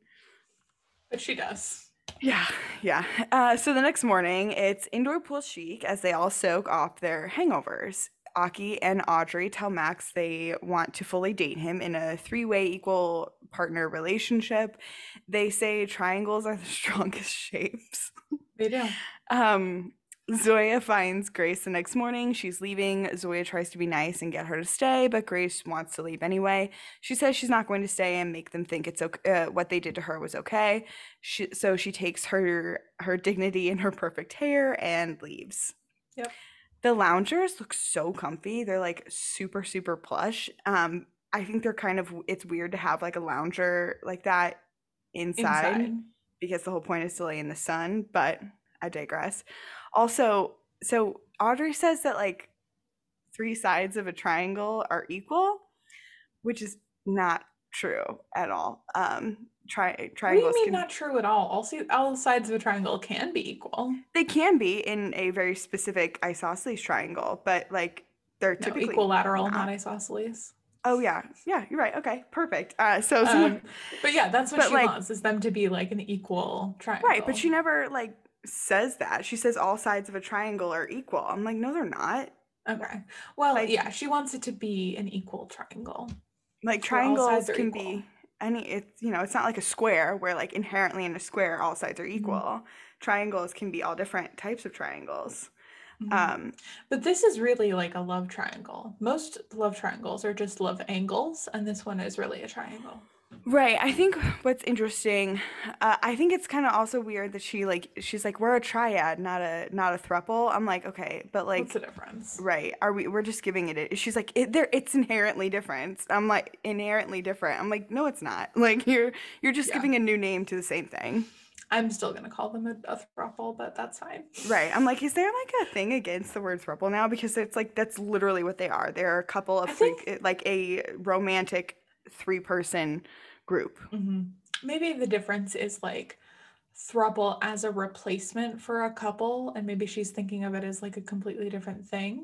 But she does. Yeah, yeah. Uh, so the next morning, it's indoor pool chic as they all soak off their hangovers. Aki and Audrey tell Max they want to fully date him in a three-way equal partner relationship. They say triangles are the strongest shapes. They do. Um, Zoya finds Grace the next morning. She's leaving. Zoya tries to be nice and get her to stay, but Grace wants to leave anyway. She says she's not going to stay and make them think it's okay. Uh, what they did to her was okay. She, so she takes her her dignity and her perfect hair and leaves. Yep. The loungers look so comfy. They're like super super plush. Um, I think they're kind of it's weird to have like a lounger like that inside. Inside. Because the whole point is to lay in the sun, but I digress. Also, so Audrey says that like three sides of a triangle are equal, which is not true at all. Um, tri- What do you triangles mean can not true at all? All, see, all sides of a triangle can be equal. they can be in a very specific isosceles triangle, but like they're No, typically equilateral, not. not isosceles. Oh yeah, yeah, you're right. Okay, perfect. Uh, so, Um, but yeah, that's what but she like wants, is them to be like an equal triangle. right, but she never like says that. She says all sides of a triangle are equal. I'm like, no, they're not. Okay. Well, Like yeah, she wants it to be an equal triangle. like Where all triangles sides are can equal. be any it's you know, it's not like a square where like inherently in a square all sides are Mhm. equal. Triangles can be all different types of triangles. Mhm. Um But this is really like a love triangle. Most love triangles are just love angles, and this one is really a triangle. Right. I think what's interesting, uh, I think it's kind of also weird that she like she's like we're a triad, not a not a throuple. I'm like, okay, but What's the like difference? right, are we we're just giving it a, she's like it there it's inherently different. I'm like inherently different. I'm like no it's not. Like you're you're just Yeah. giving a new name to the same thing. I'm still gonna call them a, a throuple, but that's fine. Right. I'm like, is there like a thing against the word throuple now? Because it's like that's literally what they are. They're a couple of I freak, think like a romantic three person group. mhm. Maybe the difference is like throuple as a replacement for a couple, and maybe she's thinking of it as like a completely different thing.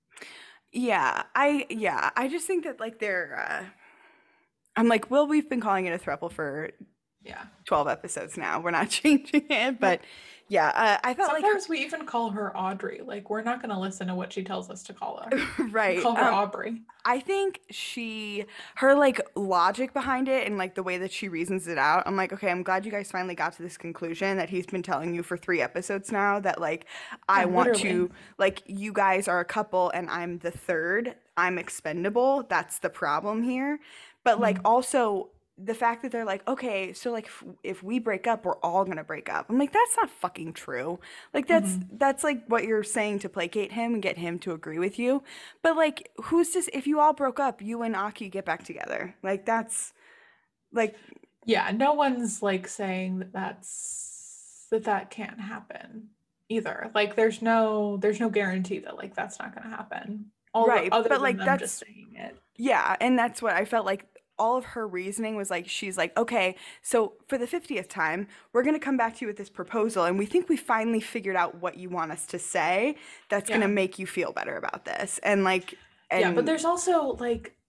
Yeah, I yeah, I just think that like they're uh I'm like, well, we've been calling it a throuple for Yeah. twelve episodes now. We're not changing it, but yeah, uh, I felt like her- Sometimes we even call her Audrey. Like we're not gonna listen to what she tells us to call her. We right. call her Um, Aubrey. I think she, her like logic behind it and like the way that she reasons it out, I'm like, okay, I'm glad you guys finally got to this conclusion that he's been telling you for three episodes now that like, I Yeah, want literally. to, like, you guys are a couple and I'm the third. I'm expendable. That's the problem here. But like, Mhm. also, the fact that they're like, okay, so like if, if we break up, we're all gonna break up. I'm like, that's not fucking true. Like that's Mhm. that's like what you're saying to placate him and get him to agree with you. But like, who's to s- if you all broke up, you and Aki get back together? Like that's like Yeah, no one's like saying that that's that that can't happen either. Like there's no there's no guarantee that like that's not gonna happen. All right, other but than like them just that's saying it. yeah, and that's what I felt like all of her reasoning was like she's like, okay, so for the fiftieth time, we're going to come back to you with this proposal and we think we finally figured out what you want us to say that's going to Yeah. make you feel better about this. And like and Yeah, but there's also like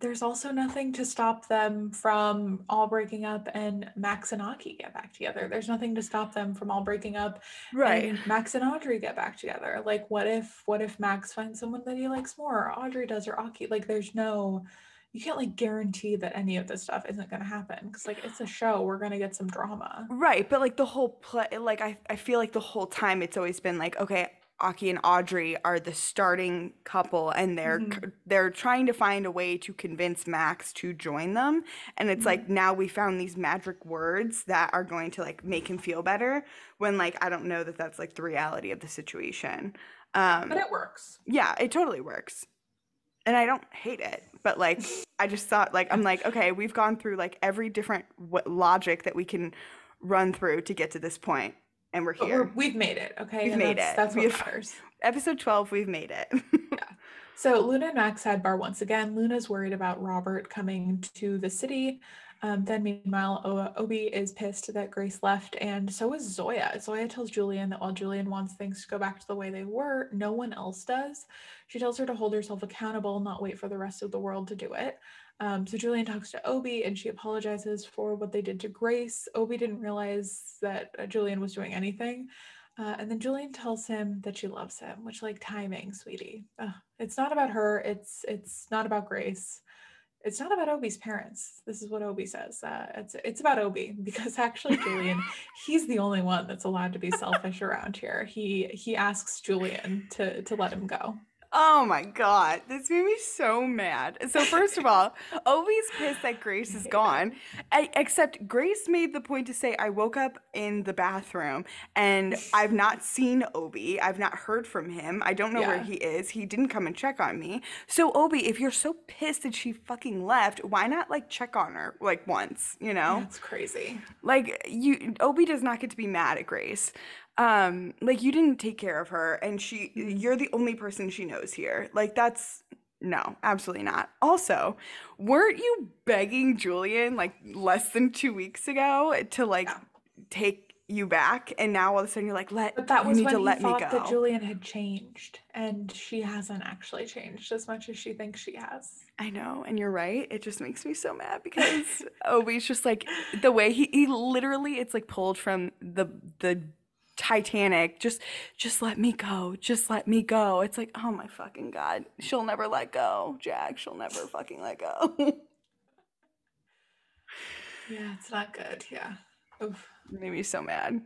there's also nothing to stop them from all breaking up and Max and Aki get back together. There's nothing to stop them from all breaking up Right. and Max and Audrey get back together. Like, what if what if Max finds someone that he likes more, or Audrey does, or Aki? Like, there's no, you can't like guarantee that any of this stuff isn't going to happen, because like it's a show. We're going to get some drama. Right, but like the whole play, like I, I feel like the whole time it's always been like, okay, Aki and Audrey are the starting couple, and they're Mhm. they're trying to find a way to convince Max to join them, and it's like now we found these magic words that are going to like make him feel better. When like I don't know that that's like the reality of the situation. Um, But it works. yeah, it totally works. And I don't hate it, but like I just thought like I'm like, okay, we've gone through like every different w- logic that we can run through to get to this point, and we're But here. we're, we've made it, okay? We've And made that's, it. That's We what have- matters. Episode twelve, we've made it. Yeah. So Luna and Max sidebar once again. Luna's worried about Robert coming to the city. Um, then meanwhile, o- Obi is pissed that Grace left, and so is Zoya. Zoya tells Julian that while Julian wants things to go back to the way they were, no one else does. She tells her to hold herself accountable, not wait for the rest of the world to do it. Um, so Julian talks to Obi, and she apologizes for what they did to Grace. Obi didn't realize that uh, Julian was doing anything. Uh, and then Julian tells him that she loves him, which, like, timing, sweetie. Ugh. It's not about her. It's it's not about Grace. It's not about Obi's parents. This is what Obi says. Uh, it's it's about Obi, because actually Julian, he's the only one that's allowed to be selfish around here. He he asks Julian to to let him go. Oh my god, this made me so mad. So first of all, Obi's pissed that Grace is gone. I, except Grace made the point to say, I woke up in the bathroom and I've not seen Obi. I've not heard from him. I don't know where Yeah. he is. He didn't come and check on me. So Obi, if you're so pissed that she fucking left, why not like check on her like once, you know? That's crazy. Like you Obi does not get to be mad at Grace. Um, like you didn't take care of her, and she you're the only person she knows here. Like that's no, absolutely not. Also, weren't you begging Julian like less than two weeks ago to like Yeah. take you back, and now all of a sudden you're like, let But that you was need when to he let me thought go. that Julian had changed, and she hasn't actually changed as much as she thinks she has. I know, and you're right. It just makes me so mad because Obi's just like the way he, he literally it's like pulled from the the Titanic. Just just let me go. Just let me go. It's like, oh my fucking god. She'll never let go. Jack, she'll never fucking let go. Yeah, it's not good. Yeah. Oof. Made me so mad.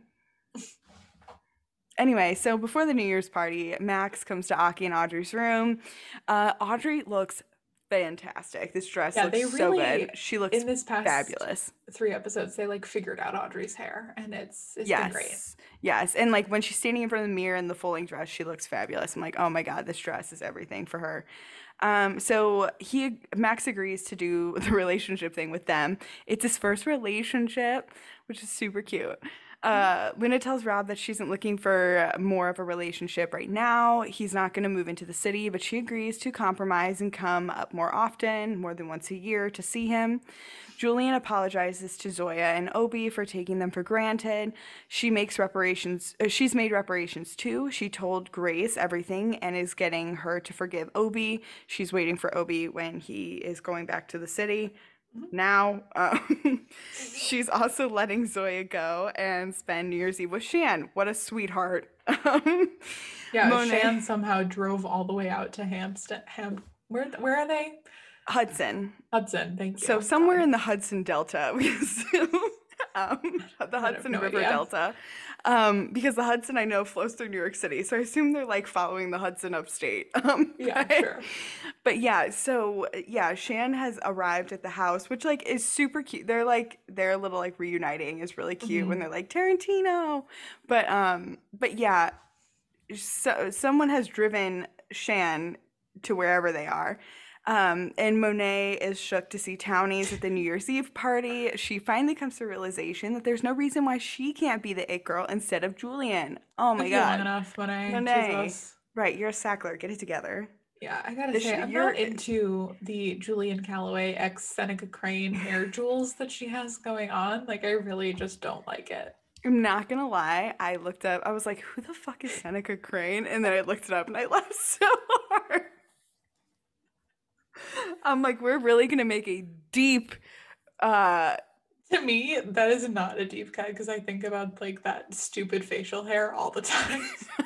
Anyway, so before the New Year's party, Max comes to Aki and Audrey's room. Uh, Audrey looks fantastic. This dress Yeah, looks they so really, good. She looks in this past fabulous. three episodes, they like figured out Audrey's hair, and it's it's Yes. been great. Yes. And like when she's standing in front of the mirror in the folding dress, she looks fabulous. I'm like, oh my God, this dress is everything for her. Um, so he Max agrees to do the relationship thing with them. It's his first relationship, which is super cute. Uh, Luna tells Rob that she isn't looking for more of a relationship right now. He's not going to move into the city, but she agrees to compromise and come up more often, more than once a year, to see him. Julian apologizes to Zoya and Obi for taking them for granted. She makes reparations. Uh, she's made reparations too. She told Grace everything and is getting her to forgive Obi. She's waiting for Obi when he is going back to the city. Now, um, she's also letting Zoya go and spend New Year's Eve with Shan. What a sweetheart. Um, Yeah, Monet- Shan somehow drove all the way out to Hampstead. Ham, where where are they? Hudson. Hudson. Thank you. So somewhere Sorry. in the Hudson Delta, we assume. um, the I have Hudson no River idea. Delta. Um, because the Hudson, I know, flows through New York City. So I assume they're like following the Hudson upstate. Um, Yeah, but- sure. But yeah, so yeah, Shan has arrived at the house, which like is super cute. They're like their little like reuniting is really cute when Mhm. they're like Tarantino. But um, but yeah, so someone has driven Shan to wherever they are. Um, and Monet is shook to see townies at the New Year's Eve party. She finally comes to realization that there's no reason why she can't be the it girl instead of Julian. Oh my Took you long god. enough, Monet. Monet. Jesus. Right, you're a Sackler. Get it together. Yeah, I gotta This say, sh- I'm you're- not into the Julian Calloway ex Seneca Crane hair jewels that she has going on. Like, I really just don't like it. I'm not gonna lie, I looked up, I was like, who the fuck is Seneca Crane? And then I looked it up and I laughed so hard. I'm like, we're really gonna make a deep uh To me, that is not a deep cut because I think about like that stupid facial hair all the time.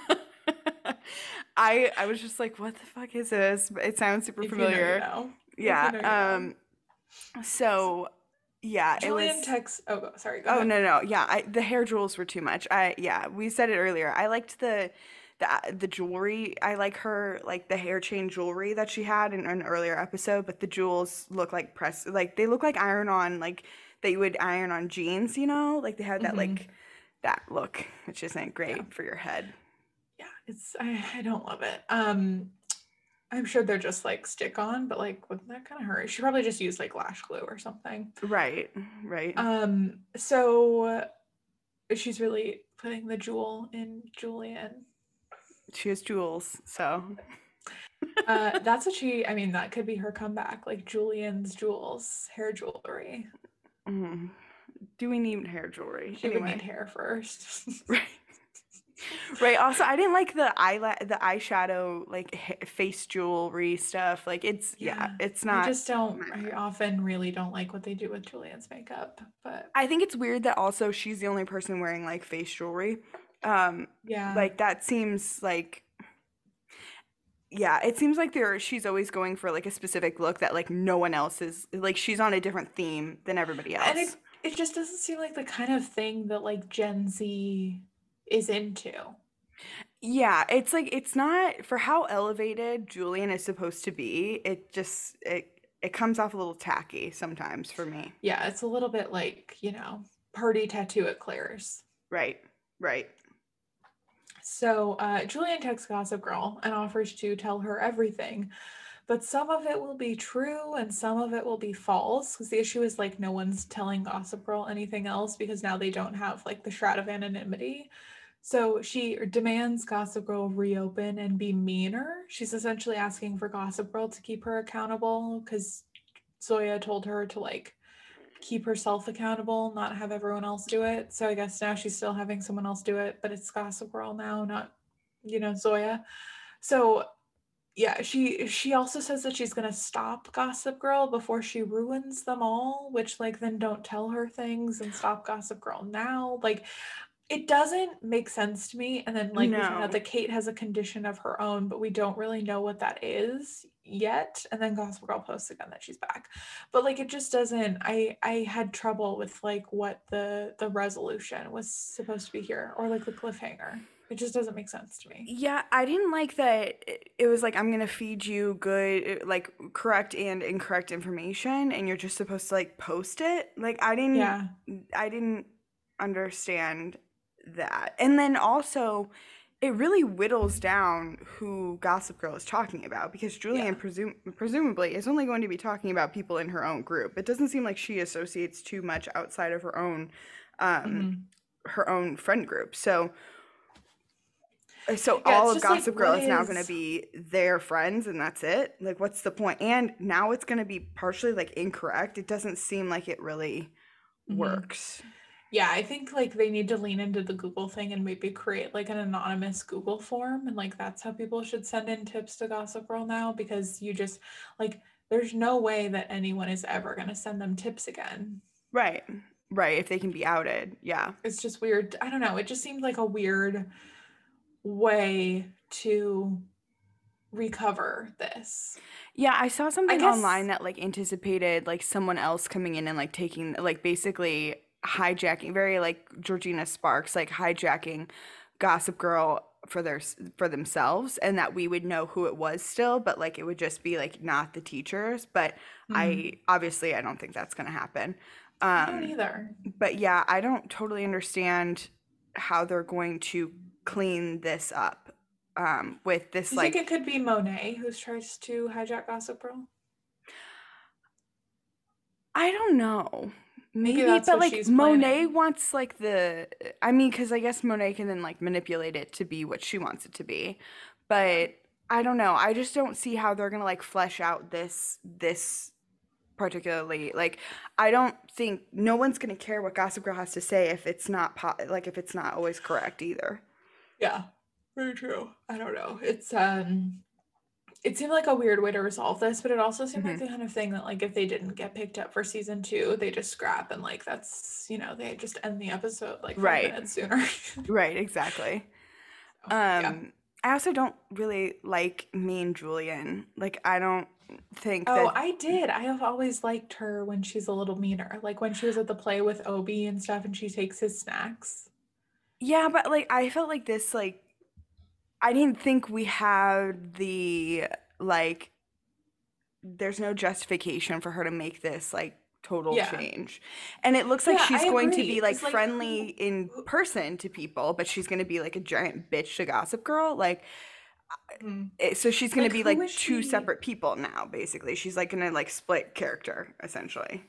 I I was just like, what the fuck is this? It sounds super If you know, you familiar. know. If you Yeah. know, you know. Um so yeah, it Julian was texts. Oh, go- sorry. Go oh ahead. no no yeah, I the hair jewels were too much. I yeah, we said it earlier. I liked the the the jewelry. I like her like the hair chain jewelry that she had in an earlier episode, but the jewels look like press like they look like iron on like that you would iron on jeans, you know? Like they have that Hmm. like that look, which isn't Yeah. great for your head. Yeah. It's I, I don't love it. Um, I'm sure they're just like stick on, but like wouldn't that kind of hurt? She probably just used like lash glue or something. Right, right. Um, so she's really putting the jewel in Julian. She has jewels, so Uh, that's what she, I mean, that could be her comeback, like Julian's jewels, hair jewelry. mm. Do we need hair jewelry? She would need Anyway, hair first. right. Right. Also, I didn't like the eyela the eyeshadow like ha- face jewelry stuff. Like it's yeah, Yeah. it's I not just don't, my I vibe. often really don't like what they do with Julian's makeup, but I think it's weird that also she's the only person wearing like face jewelry. Um, yeah. like that seems like yeah, it seems like there she's always going for like a specific look that like no one else is like she's on a different theme than everybody And else. it, it just doesn't seem like the kind of thing that like Gen Z is into. Yeah, it's like it's not for how elevated Julian is supposed to be. It just it it comes off a little tacky sometimes for me. Yeah, it's a little bit like, you know, party tattoo at Claire's. Right, right. So uh, Julian texts Gossip Girl and offers to tell her everything, but some of it will be true and some of it will be false. Because the issue is like no one's telling Gossip Girl anything else because now they don't have like the shroud of anonymity. So she demands Gossip Girl reopen and be meaner. She's essentially asking for Gossip Girl to keep her accountable because Zoya told her to like keep herself accountable, not have everyone else do it. So I guess now she's still having someone else do it, but it's Gossip Girl now, not, you know, Zoya. So yeah, she she also says that she's gonna stop Gossip Girl before she ruins them all, which like then don't tell her things and stop Gossip Girl now. Like it doesn't make sense to me. And then like we find out No. that Kate has a condition of her own, but we don't really know what that is yet. And then Gospel Girl posts again that she's back. But like it just doesn't I I had trouble with like what the the resolution was supposed to be here or like the cliffhanger. It just doesn't make sense to me. Yeah, I didn't like that it it was like I'm gonna feed you good like correct and incorrect information and you're just supposed to like post it. Like I didn't Yeah. I didn't understand that. And then also it really whittles down who Gossip Girl is talking about because Julianne Yeah. presum presumably is only going to be talking about people in her own group. It doesn't seem like she associates too much outside of her own um Mhm. her own friend group. So so Yeah, all it's of just like Gossip Girl what is now going to is be their friends and that's it. Like what's the point? And now it's going to be partially like incorrect. It doesn't seem like it really Mhm. works. Yeah, I think like they need to lean into the Google thing and maybe create like an anonymous Google form. And like that's how people should send in tips to Gossip Girl now because you just like there's no way that anyone is ever going to send them tips again. Right. Right, if they can be outed. Yeah. It's just weird. I don't know. It just seemed like a weird way to recover this. Yeah, I saw I something online guess, that like anticipated like someone else coming in and like taking like basically hijacking very like Georgina Sparks like hijacking Gossip Girl for their for themselves and that we would know who it was still, but like it would just be like not the teachers, but hmm, I obviously I don't think that's going to happen. I don't Um either. but yeah, I don't totally understand how they're going to clean this up um with this Do you think like it could be Monet who tries to hijack Gossip Girl? I don't know. Maybe Maybe, that's but what like she's Monet planning. wants like the I mean, because I guess Monet can then like manipulate it to be what she wants it to be. Yeah. But I don't know. I just don't see how they're gonna like flesh out this this particularly. Like I don't think no one's gonna care what Gossip Girl has to say if it's not po- like if it's not always correct either. Yeah, very true. I don't know. It's um it seemed like a weird way to resolve this, but it also seemed like Mhm. the kind of thing that like if they didn't get picked up for season two, they just scrap and like that's you know they just end the episode like five Right. minutes sooner. Right, exactly. So, yeah. Um, I also don't really like mean Julian. Like, I don't think Oh, that. I did. I have always liked her when she's a little meaner. Like when she was at the play with Obi and stuff and she takes his snacks. Yeah, but like, I felt like this, like, I didn't think we had the, like, there's no justification for her to make this, like, total Yeah. change. And it looks like Yeah, I she's going to agree. be, like, Because like friendly who, in who person to people, but she's going to be, like, a giant bitch to Gossip Girl. Like, hmm. it, so she's going to Like be, who is like, two she? separate people now, basically. She's, like, going to, like, split character, essentially.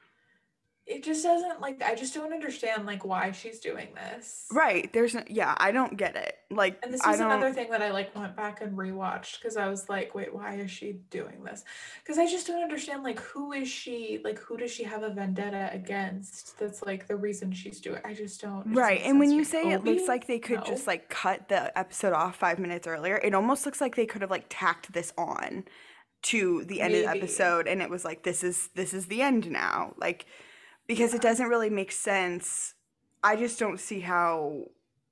It just doesn't like I just don't understand like why she's doing this. Right. There's no, yeah, I don't get it. Like, And this I was don't, another thing that I like went back and rewatched because I was like, wait, why is she doing this? Because I just don't understand like who is she like who does she have a vendetta against that's like the reason she's doing it. I just don't it doesn't right. make And when sense to you me. say it looks Obi? like they could just, No. like, cut the episode off five minutes earlier, it almost looks like they could have, like, tacked this on to the end of the Maybe. episode and it was like, this is, this is the end now. Like, because it Yeah. doesn't really make sense. I just don't see how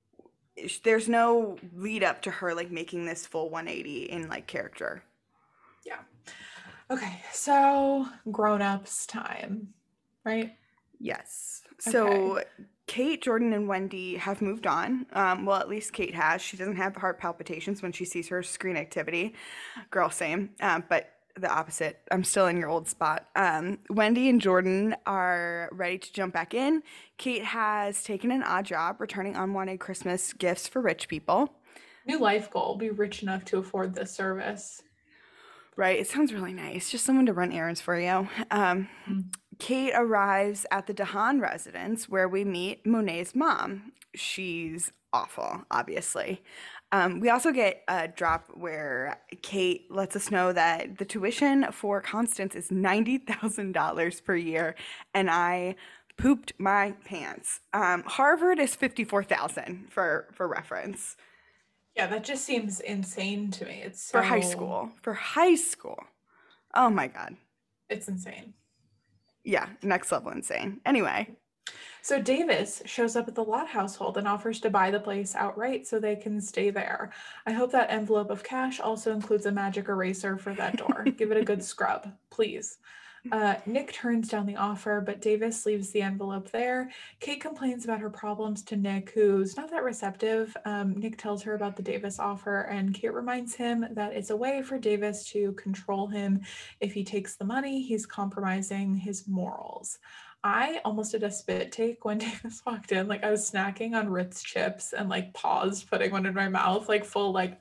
there's no lead up to her, like, making this full one eighty in, like, character. Yeah. Okay. So grown-ups time, right? Yes. Okay. So Kate, Jordan, and Wendy have moved on. Um, well, at least Kate has. She doesn't have heart palpitations when she sees her screen activity. Girl, same. Um, but the opposite. I'm still in your old spot. Um, Wendy and Jordan are ready to jump back in. Kate has taken an odd job returning unwanted Christmas gifts for rich people. New life goal, be rich enough to afford this service. Right? It sounds really nice. Just someone to run errands for you. Um, Mm. Kate arrives at the Dahan residence where we meet Monet's mom. She's awful, obviously. Um, we also get a drop where Kate lets us know that the tuition for Constance is ninety thousand dollars per year, and I pooped my pants. Um, Harvard is fifty-four thousand dollars for, for reference. Yeah, that just seems insane to me. It's For high so school. For high school. Oh my God. it's insane. Yeah, next level insane. Anyway, So Davis shows up at the Lot household and offers to buy the place outright so they can stay there. I hope that envelope of cash also includes a magic eraser for that door. Give it a good scrub, please. Uh, Nick turns down the offer, but Davis leaves the envelope there. Kate complains about her problems to Nick, who's not that receptive. Um, Nick tells her about the Davis offer, and Kate reminds him that it's a way for Davis to control him. If he takes the money, he's compromising his morals. I almost did a spit take when Davis walked in. Like I was snacking on Ritz chips and like paused, putting one in my mouth, like full, like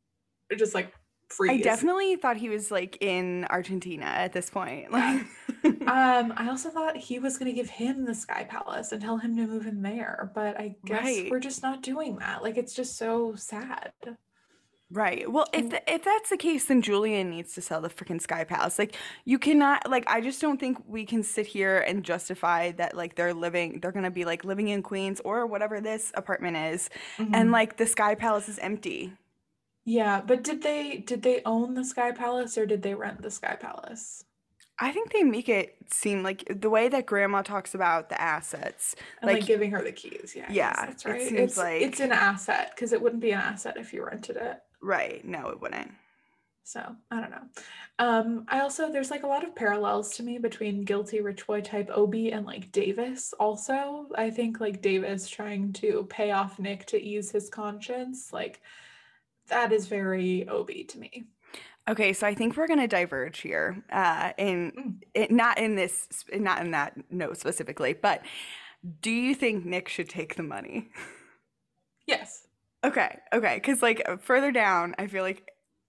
just like freeze. I definitely thought he was like in Argentina at this point. Yeah. Like, um, I also thought he was going to give him the Sky Palace and tell him to move in there, but I guess right, we're just not doing that. Like it's just so sad. right. Well, if And th- if that's the case, then Julian needs to sell the freaking Sky Palace. Like, you cannot. Like, I just don't think we can sit here and justify that. Like, they're living, they're gonna be like living in Queens or whatever this apartment is, and Mhm. like the Sky Palace is empty. Yeah, but did they did they own the Sky Palace or did they rent the Sky Palace? I think they make it seem like the way that Grandma talks about the assets. And like Like, giving her the keys. Yeah, I guess yeah, that's it right. seems It's it's an like asset because it wouldn't be an asset if you rented it. right. No, it wouldn't. So I don't know. Um, I also there's like a lot of parallels to me between guilty rich boy type Obi and like Davis. Also, I think like Davis trying to pay off Nick to ease his conscience, like that is very Obi to me. Okay, so I think we're gonna diverge here. Uh, in Mm, it, not in this, not in that note specifically, but do you think Nick should take the money? yes. Okay, okay, because like further down, I feel like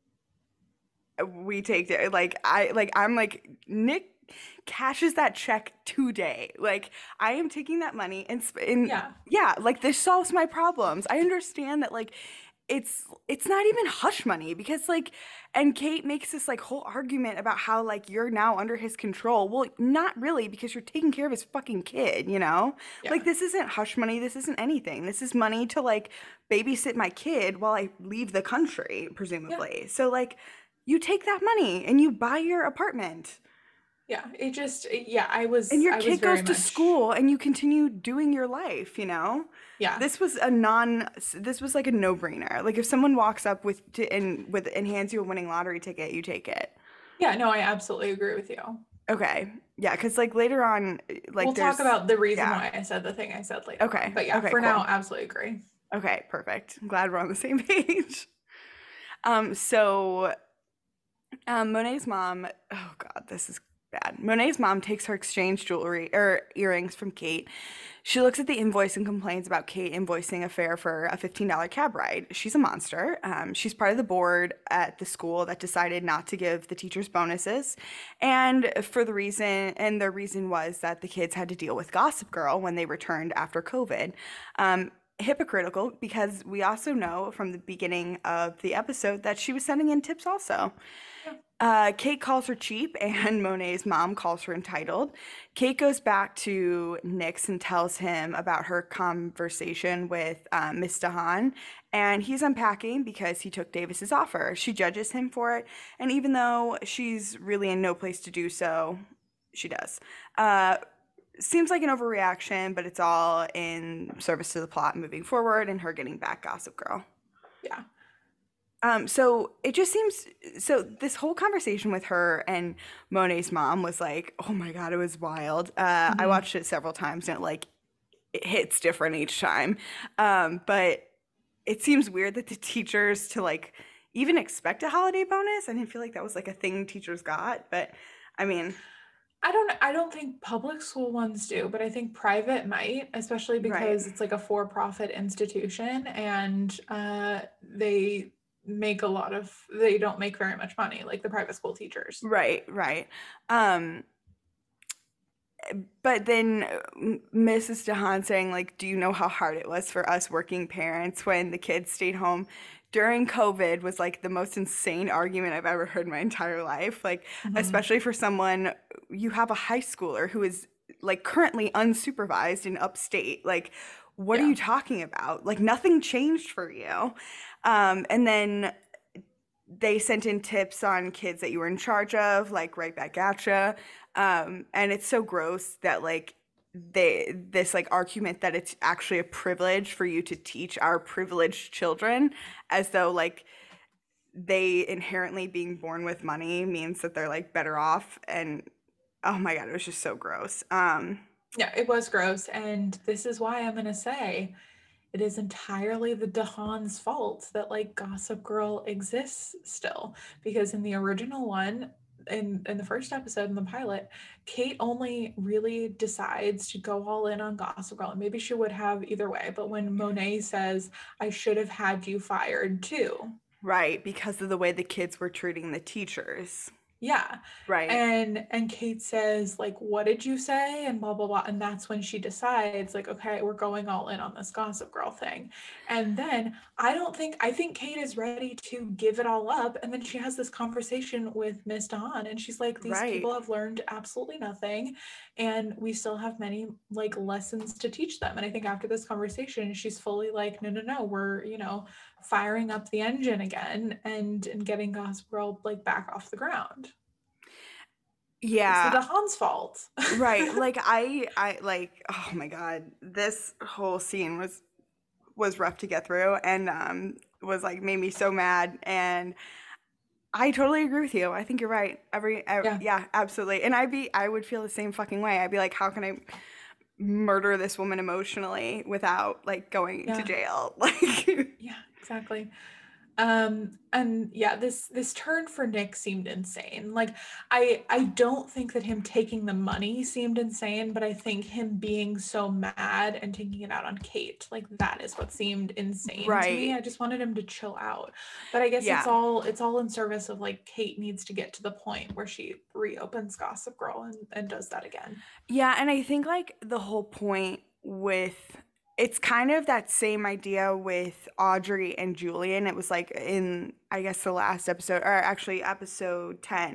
we take it. Like I, like I'm like Nick cashes that check today. Like I am taking that money and sp- and Yeah. yeah, like this solves my problems. I understand that like it's it's not even hush money because like and Kate makes this like whole argument about how like you're now under his control. Well, not really because you're taking care of his fucking kid, you know? Like Yeah. this isn't hush money, this isn't anything. This is money to like babysit my kid while I leave the country, Yeah. presumably. So like you take that money and you buy your apartment. Yeah, it just yeah, I was And your I was kid goes very to much school and you continue doing your life, you know? yeah. This was a non this was like a no-brainer. Like if someone walks up with to, and with and hands you a winning lottery ticket, you take it. Yeah, no, I absolutely agree with you. Okay. Yeah, because like later on, like We'll talk there's about the reason yeah. why I said the thing I said later on. Okay. But yeah, Okay, for cool. now, absolutely agree. Okay, perfect. I'm glad we're on the same page. Um, so um, Monet's mom, oh God, this is bad. Monet's mom takes her exchange jewelry or earrings from Kate. She looks at the invoice and complains about Kate invoicing a fare for a fifteen dollar cab ride. She's a monster. Um, she's part of the board at the school that decided not to give the teachers bonuses. And for the reason, and the reason was that the kids had to deal with Gossip Girl when they returned after COVID. Um, hypocritical because we also know from the beginning of the episode that she was sending in tips also. Yeah. Uh, Kate calls her cheap, and Monet's mom calls her entitled. Kate goes back to Nick's and tells him about her conversation with uh, Miss DeHaan, and he's unpacking because he took Davis's offer. She judges him for it, and even though she's really in no place to do so, she does. Uh, seems like an overreaction, but it's all in service to the plot moving forward and her getting back Gossip Girl. Yeah. Um, so it just seems so this whole conversation with her and Monet's mom was like, oh my God, it was wild. Uh, I Mhm. watched it several times and it like it hits different each time. Um, but it seems weird that the teachers to like even expect a holiday bonus. I didn't feel like that was like a thing teachers got, but I mean, I don't I don't think public school ones do, but I think private might, especially right, because it's like a for-profit institution and uh, they make a lot of they don't make very much money like the private school teachers. right, right. Um, but then uh, Missus DeHaan saying, like, do you know how hard it was for us working parents when the kids stayed home during COVID was like the most insane argument I've ever heard in my entire life. Like, Mhm. especially for someone, you have a high schooler who is like currently unsupervised in upstate. Like, what are Yeah. you talking about? Like, nothing changed for you. Um, and then they sent in tips on kids that you were in charge of, like right back at you. Um, and it's so gross that like they this like argument that it's actually a privilege for you to teach our privileged children, as though like they inherently being born with money means that they're like better off. And oh my God, it was just so gross. Um, Yeah, it was gross. And this is why I'm going to say it is entirely the DeHaan's fault that like Gossip Girl exists still. Because in the original one, in, in the first episode in the pilot, Kate only really decides to go all in on Gossip Girl. And maybe she would have either way. But when Monet says, I should have had you fired too. right, because of the way the kids were treating the teachers. Yeah. Right. And and Kate says like, what did you say? And blah blah blah. And that's when she decides like, okay, we're going all in on this Gossip Girl thing. And then I don't think I think Kate is ready to give it all up. And then she has this conversation with Miss Dawn and she's like, these Right. people have learned absolutely nothing. And we still have many like lessons to teach them. And I think after this conversation, she's fully like, no, no, no, we're, you know, firing up the engine again and and getting Gossip Girl like back off the ground. Yeah. It's the DeHaan's fault. Right. Like I I like oh my God. This whole scene was was rough to get through and um was like made me so mad and I totally agree with you. I think you're right. Every, every yeah. yeah, absolutely. And I'd be I would feel the same fucking way. I'd be like, how can I murder this woman emotionally without like going yeah. to jail? Like yeah, exactly. Um and yeah, this this turn for Nick seemed insane. Like I I don't think that him taking the money seemed insane, but I think him being so mad and taking it out on Kate, like that is what seemed insane right. to me. I just wanted him to chill out. But I guess yeah. it's all it's all in service of like Kate needs to get to the point where she reopens Gossip Girl and, and does that again. Yeah, and I think like the whole point with it's kind of that same idea with Audrey and Julian. It was like in, I guess, the last episode, or actually episode ten,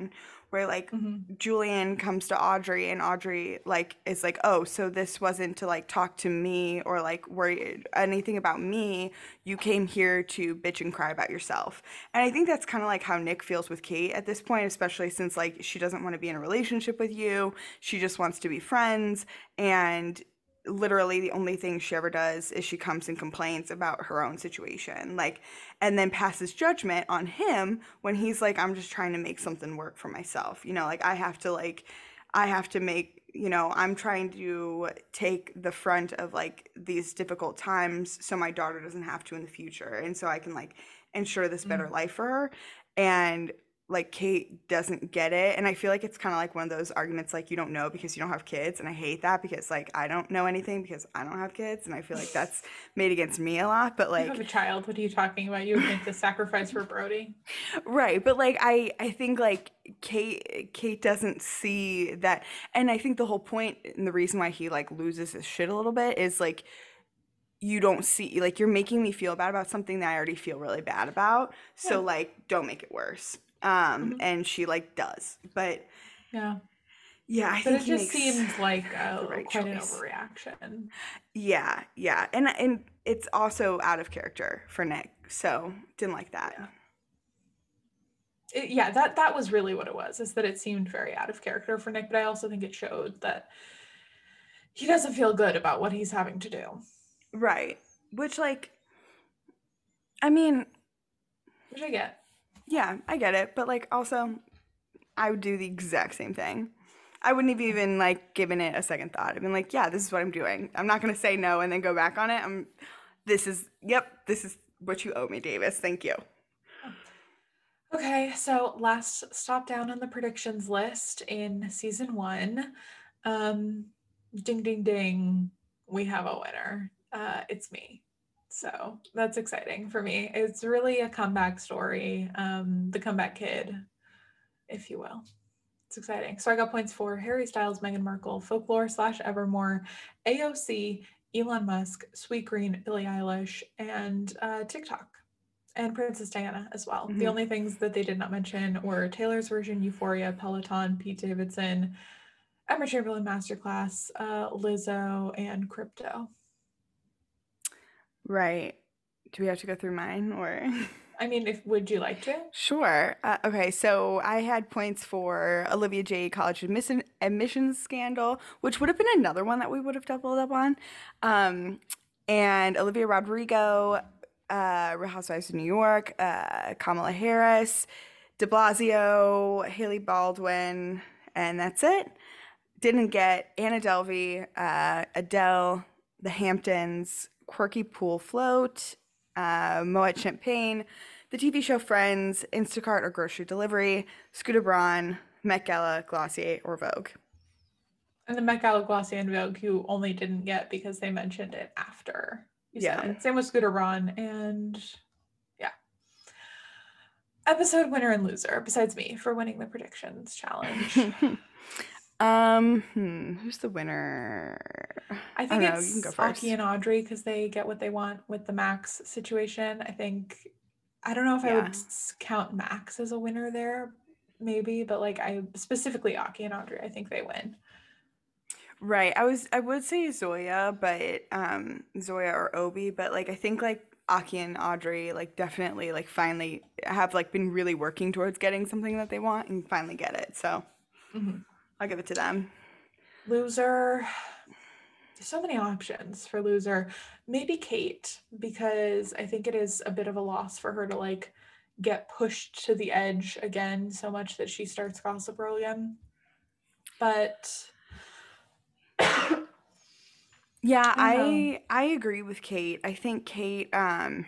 where like Mm-hmm. Julian comes to Audrey and Audrey like is like, oh, so this wasn't to like talk to me or like worry anything about me. You came here to bitch and cry about yourself. And I think that's kind of like how Nick feels with Kate at this point, especially since like she doesn't want to be in a relationship with you. She just wants to be friends. And literally the only thing she ever does is she comes and complains about her own situation. Like, and then passes judgment on him when he's like, I'm just trying to make something work for myself. You know, like I have to like I have to make, you know, I'm trying to take the front of like these difficult times so my daughter doesn't have to in the future. And so I can like ensure this better life for her. And like Kate doesn't get it. And I feel like it's kind of like one of those arguments like you don't know because you don't have kids. And I hate that because like I don't know anything because I don't have kids. And I feel like that's made against me a lot. But You have like a child. What are you talking about? You would make the sacrifice for Brody? right, but like I I think like Kate Kate doesn't see that, and I think the whole point and the reason why he like loses his shit a little bit is like you don't see like you're making me feel bad about something that I already feel really bad about. So Yeah. like don't make it worse. Um Mm-hmm. and she like does. But Yeah. yeah, I But think it he just makes seems like the a, right quite an choice. overreaction. Yeah, yeah. And and it's also out of character for Nick. So didn't like that. Yeah. It, yeah, that that was really what it was, is that it seemed very out of character for Nick, but I also think it showed that he doesn't feel good about what he's having to do. Right. Which like I mean, Which I get. yeah, I get it, but like also I would do the exact same thing. I wouldn't have even like given it a second thought. I've been like, yeah, this is what I'm doing. I'm not gonna say no and then go back on it. I'm this is yep, this is what you owe me, Davis. Thank you. Okay, so last stop down on the predictions list in season one. Um, ding, ding, ding. We have a winner. Uh, it's me. So that's exciting for me. It's really a comeback story. Um, the comeback kid, if you will. It's exciting. So I got points for Harry Styles, Meghan Markle, Folklore slash Evermore, A O C, Elon Musk, Sweet Green, Billie Eilish, and uh, TikTok, and Princess Diana as well. The Mm-hmm. only things that they did not mention were Taylor's version, Euphoria, Peloton, Pete Davidson, Emma Chamberlain Masterclass, uh, Lizzo, and Crypto. Right. Do we have to go through mine or? I mean, if would you like to? Sure. Uh, okay, so I had points for Olivia Jade college admission, admissions scandal, which would have been another one that we would have doubled up on. Um, and Olivia Rodrigo, uh, Real Housewives of New York, uh, Kamala Harris, De Blasio, Haley Baldwin, and that's it. Didn't get Anna Delvey, uh, Adele, The Hamptons, Quirky Pool Float, uh, Moet Champagne, the T V show Friends, Instacart or Grocery Delivery, Scooter Braun, Met Gala, Glossier, or Vogue. And the Met Gala, Glossier, and Vogue, you only didn't get because they mentioned it after you Yeah. said it. Same with Scooter Braun, and yeah. Episode winner and loser, besides me for winning the predictions challenge. um, hmm, who's the winner? I think oh, no, you can go it's first. Aki and Audrey because they get what they want with the Max situation. I think I don't know if I Yeah. would s- count Max as a winner there, maybe, but like I specifically Aki and Audrey, I think they win. Right. I was I would say Zoya, but um Zoya or Obi, but like I think like Aki and Audrey like definitely like finally have like been really working towards getting something that they want and finally get it. So Mhm. I'll give it to them. Loser. There's so many options for loser. Maybe Kate, because I think it is a bit of a loss for her to like get pushed to the edge again so much that she starts Gossip Girl again. But Yeah, I don't know. I I agree with Kate. I think Kate um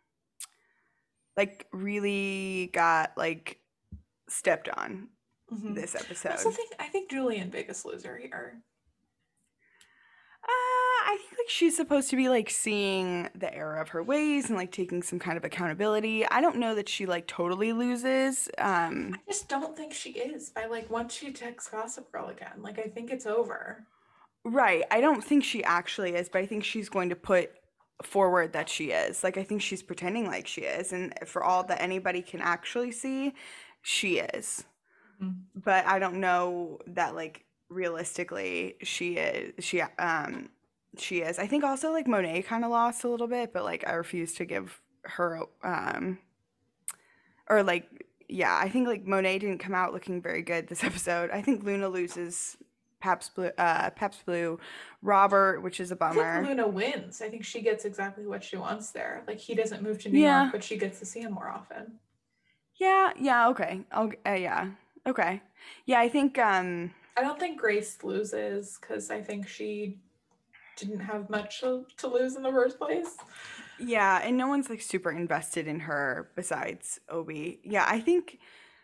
like really got like stepped on Mhm. this I also episode. think I think Julian biggest loser here. Uh, I think like she's supposed to be like seeing the error of her ways and like taking some kind of accountability. I don't know that she like totally loses. Um, I just don't think she is. By like once she texts Gossip Girl again, like I think it's over. right. I don't think she actually is, but I think she's going to put forward that she is. Like I think she's pretending like she is, and for all that anybody can actually see, she is. Mhm. but I don't know that like realistically she is she um she is. I think also like Monet kind of lost a little bit, but like I refuse to give her um or like yeah, I think like Monet didn't come out looking very good this episode. I think Luna loses Pabst Blue, uh, Pabst Blue, Robert, which is a I think bummer. Luna wins. I think she gets exactly what she wants there. Like he doesn't move to New York, Yeah, but she gets to see him more often. yeah, yeah. Okay, I'll, uh, yeah, okay, yeah. I think um, I don't think Grace loses because I think she didn't have much to, to lose in the first place. yeah, and no one's like super invested in her besides Obi. Yeah, I think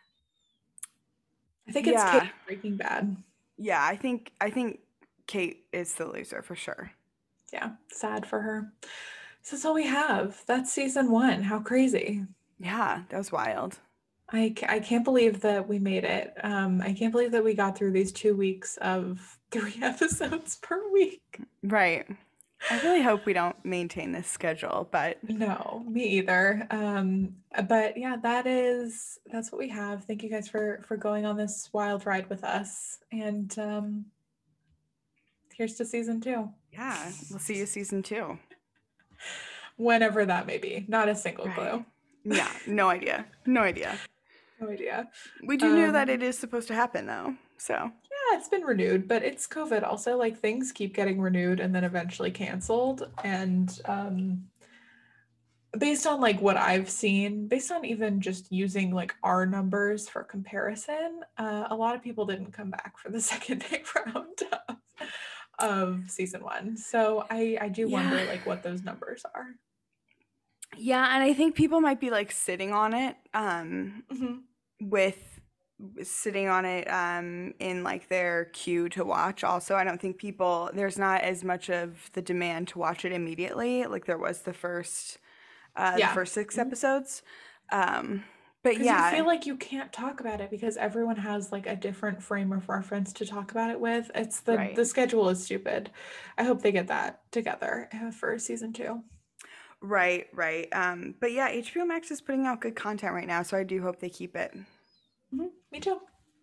I think it's Kate yeah, Breaking Bad. yeah. I think I think Kate is the loser for sure. Yeah, sad for her. So that's all we have. That's season one. How crazy. Yeah, that was wild. I, I can't believe that we made it. Um, I can't believe that we got through these two weeks of three episodes per week. Right. I really hope we don't maintain this schedule, but No, me either. Um, but yeah, that is that's what we have. Thank you guys for for going on this wild ride with us. And um, here's to season two. yeah, we'll see you season two. Whenever that may be. Not a single Right. clue. Yeah, no idea. No idea. No idea. We do know that it Um, is supposed to happen though. So, yeah, it's been renewed, but it's COVID also. Like things keep getting renewed and then eventually canceled. And um, based on like what I've seen, based on even just using like our numbers for comparison, uh, a lot of people didn't come back for the second round of, of season one. So I I do yeah. wonder like what those numbers are. Yeah, and I think people might be like sitting on it um Mm-hmm. with sitting on it um in like their queue to watch. Also, I don't think people there's not as much of the demand to watch it immediately like there was the first uh the Yeah. first six episodes. Um but Because you feel yeah, like you can't talk about it because everyone has like a different frame of reference to talk about it with. It's the right. the schedule is stupid. I hope they get that together uh, for season two. Right, right. Um, but yeah, H B O Max is putting out good content right now, so I do hope they keep it. Hmm. Me too.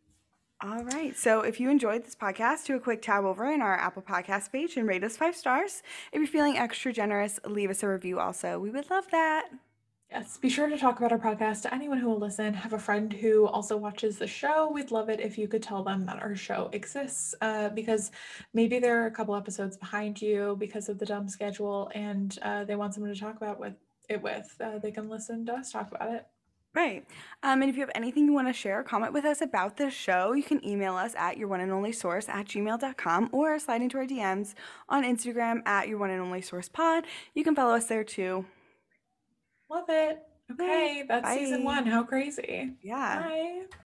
All right. So if you enjoyed this podcast, do a quick tab over in our Apple Podcast page and rate us five stars. If you're feeling extra generous, leave us a review also. We would love that. Yes, be sure to talk about our podcast to anyone who will listen. Have a friend who also watches the show. We'd love it if you could tell them that our show exists uh, because maybe they're a couple episodes behind you because of the dumb schedule and uh, they want someone to talk about with it with. Uh, they can listen to us talk about it. Right. Um, and if you have anything you want to share or comment with us about this show, you can email us at your one and only source at gmail dot com or slide into our D Ms on Instagram at your one and only source pod. You can follow us there too. Love it. All right. Okay, that's season Bye. one. How crazy. Yeah. Bye.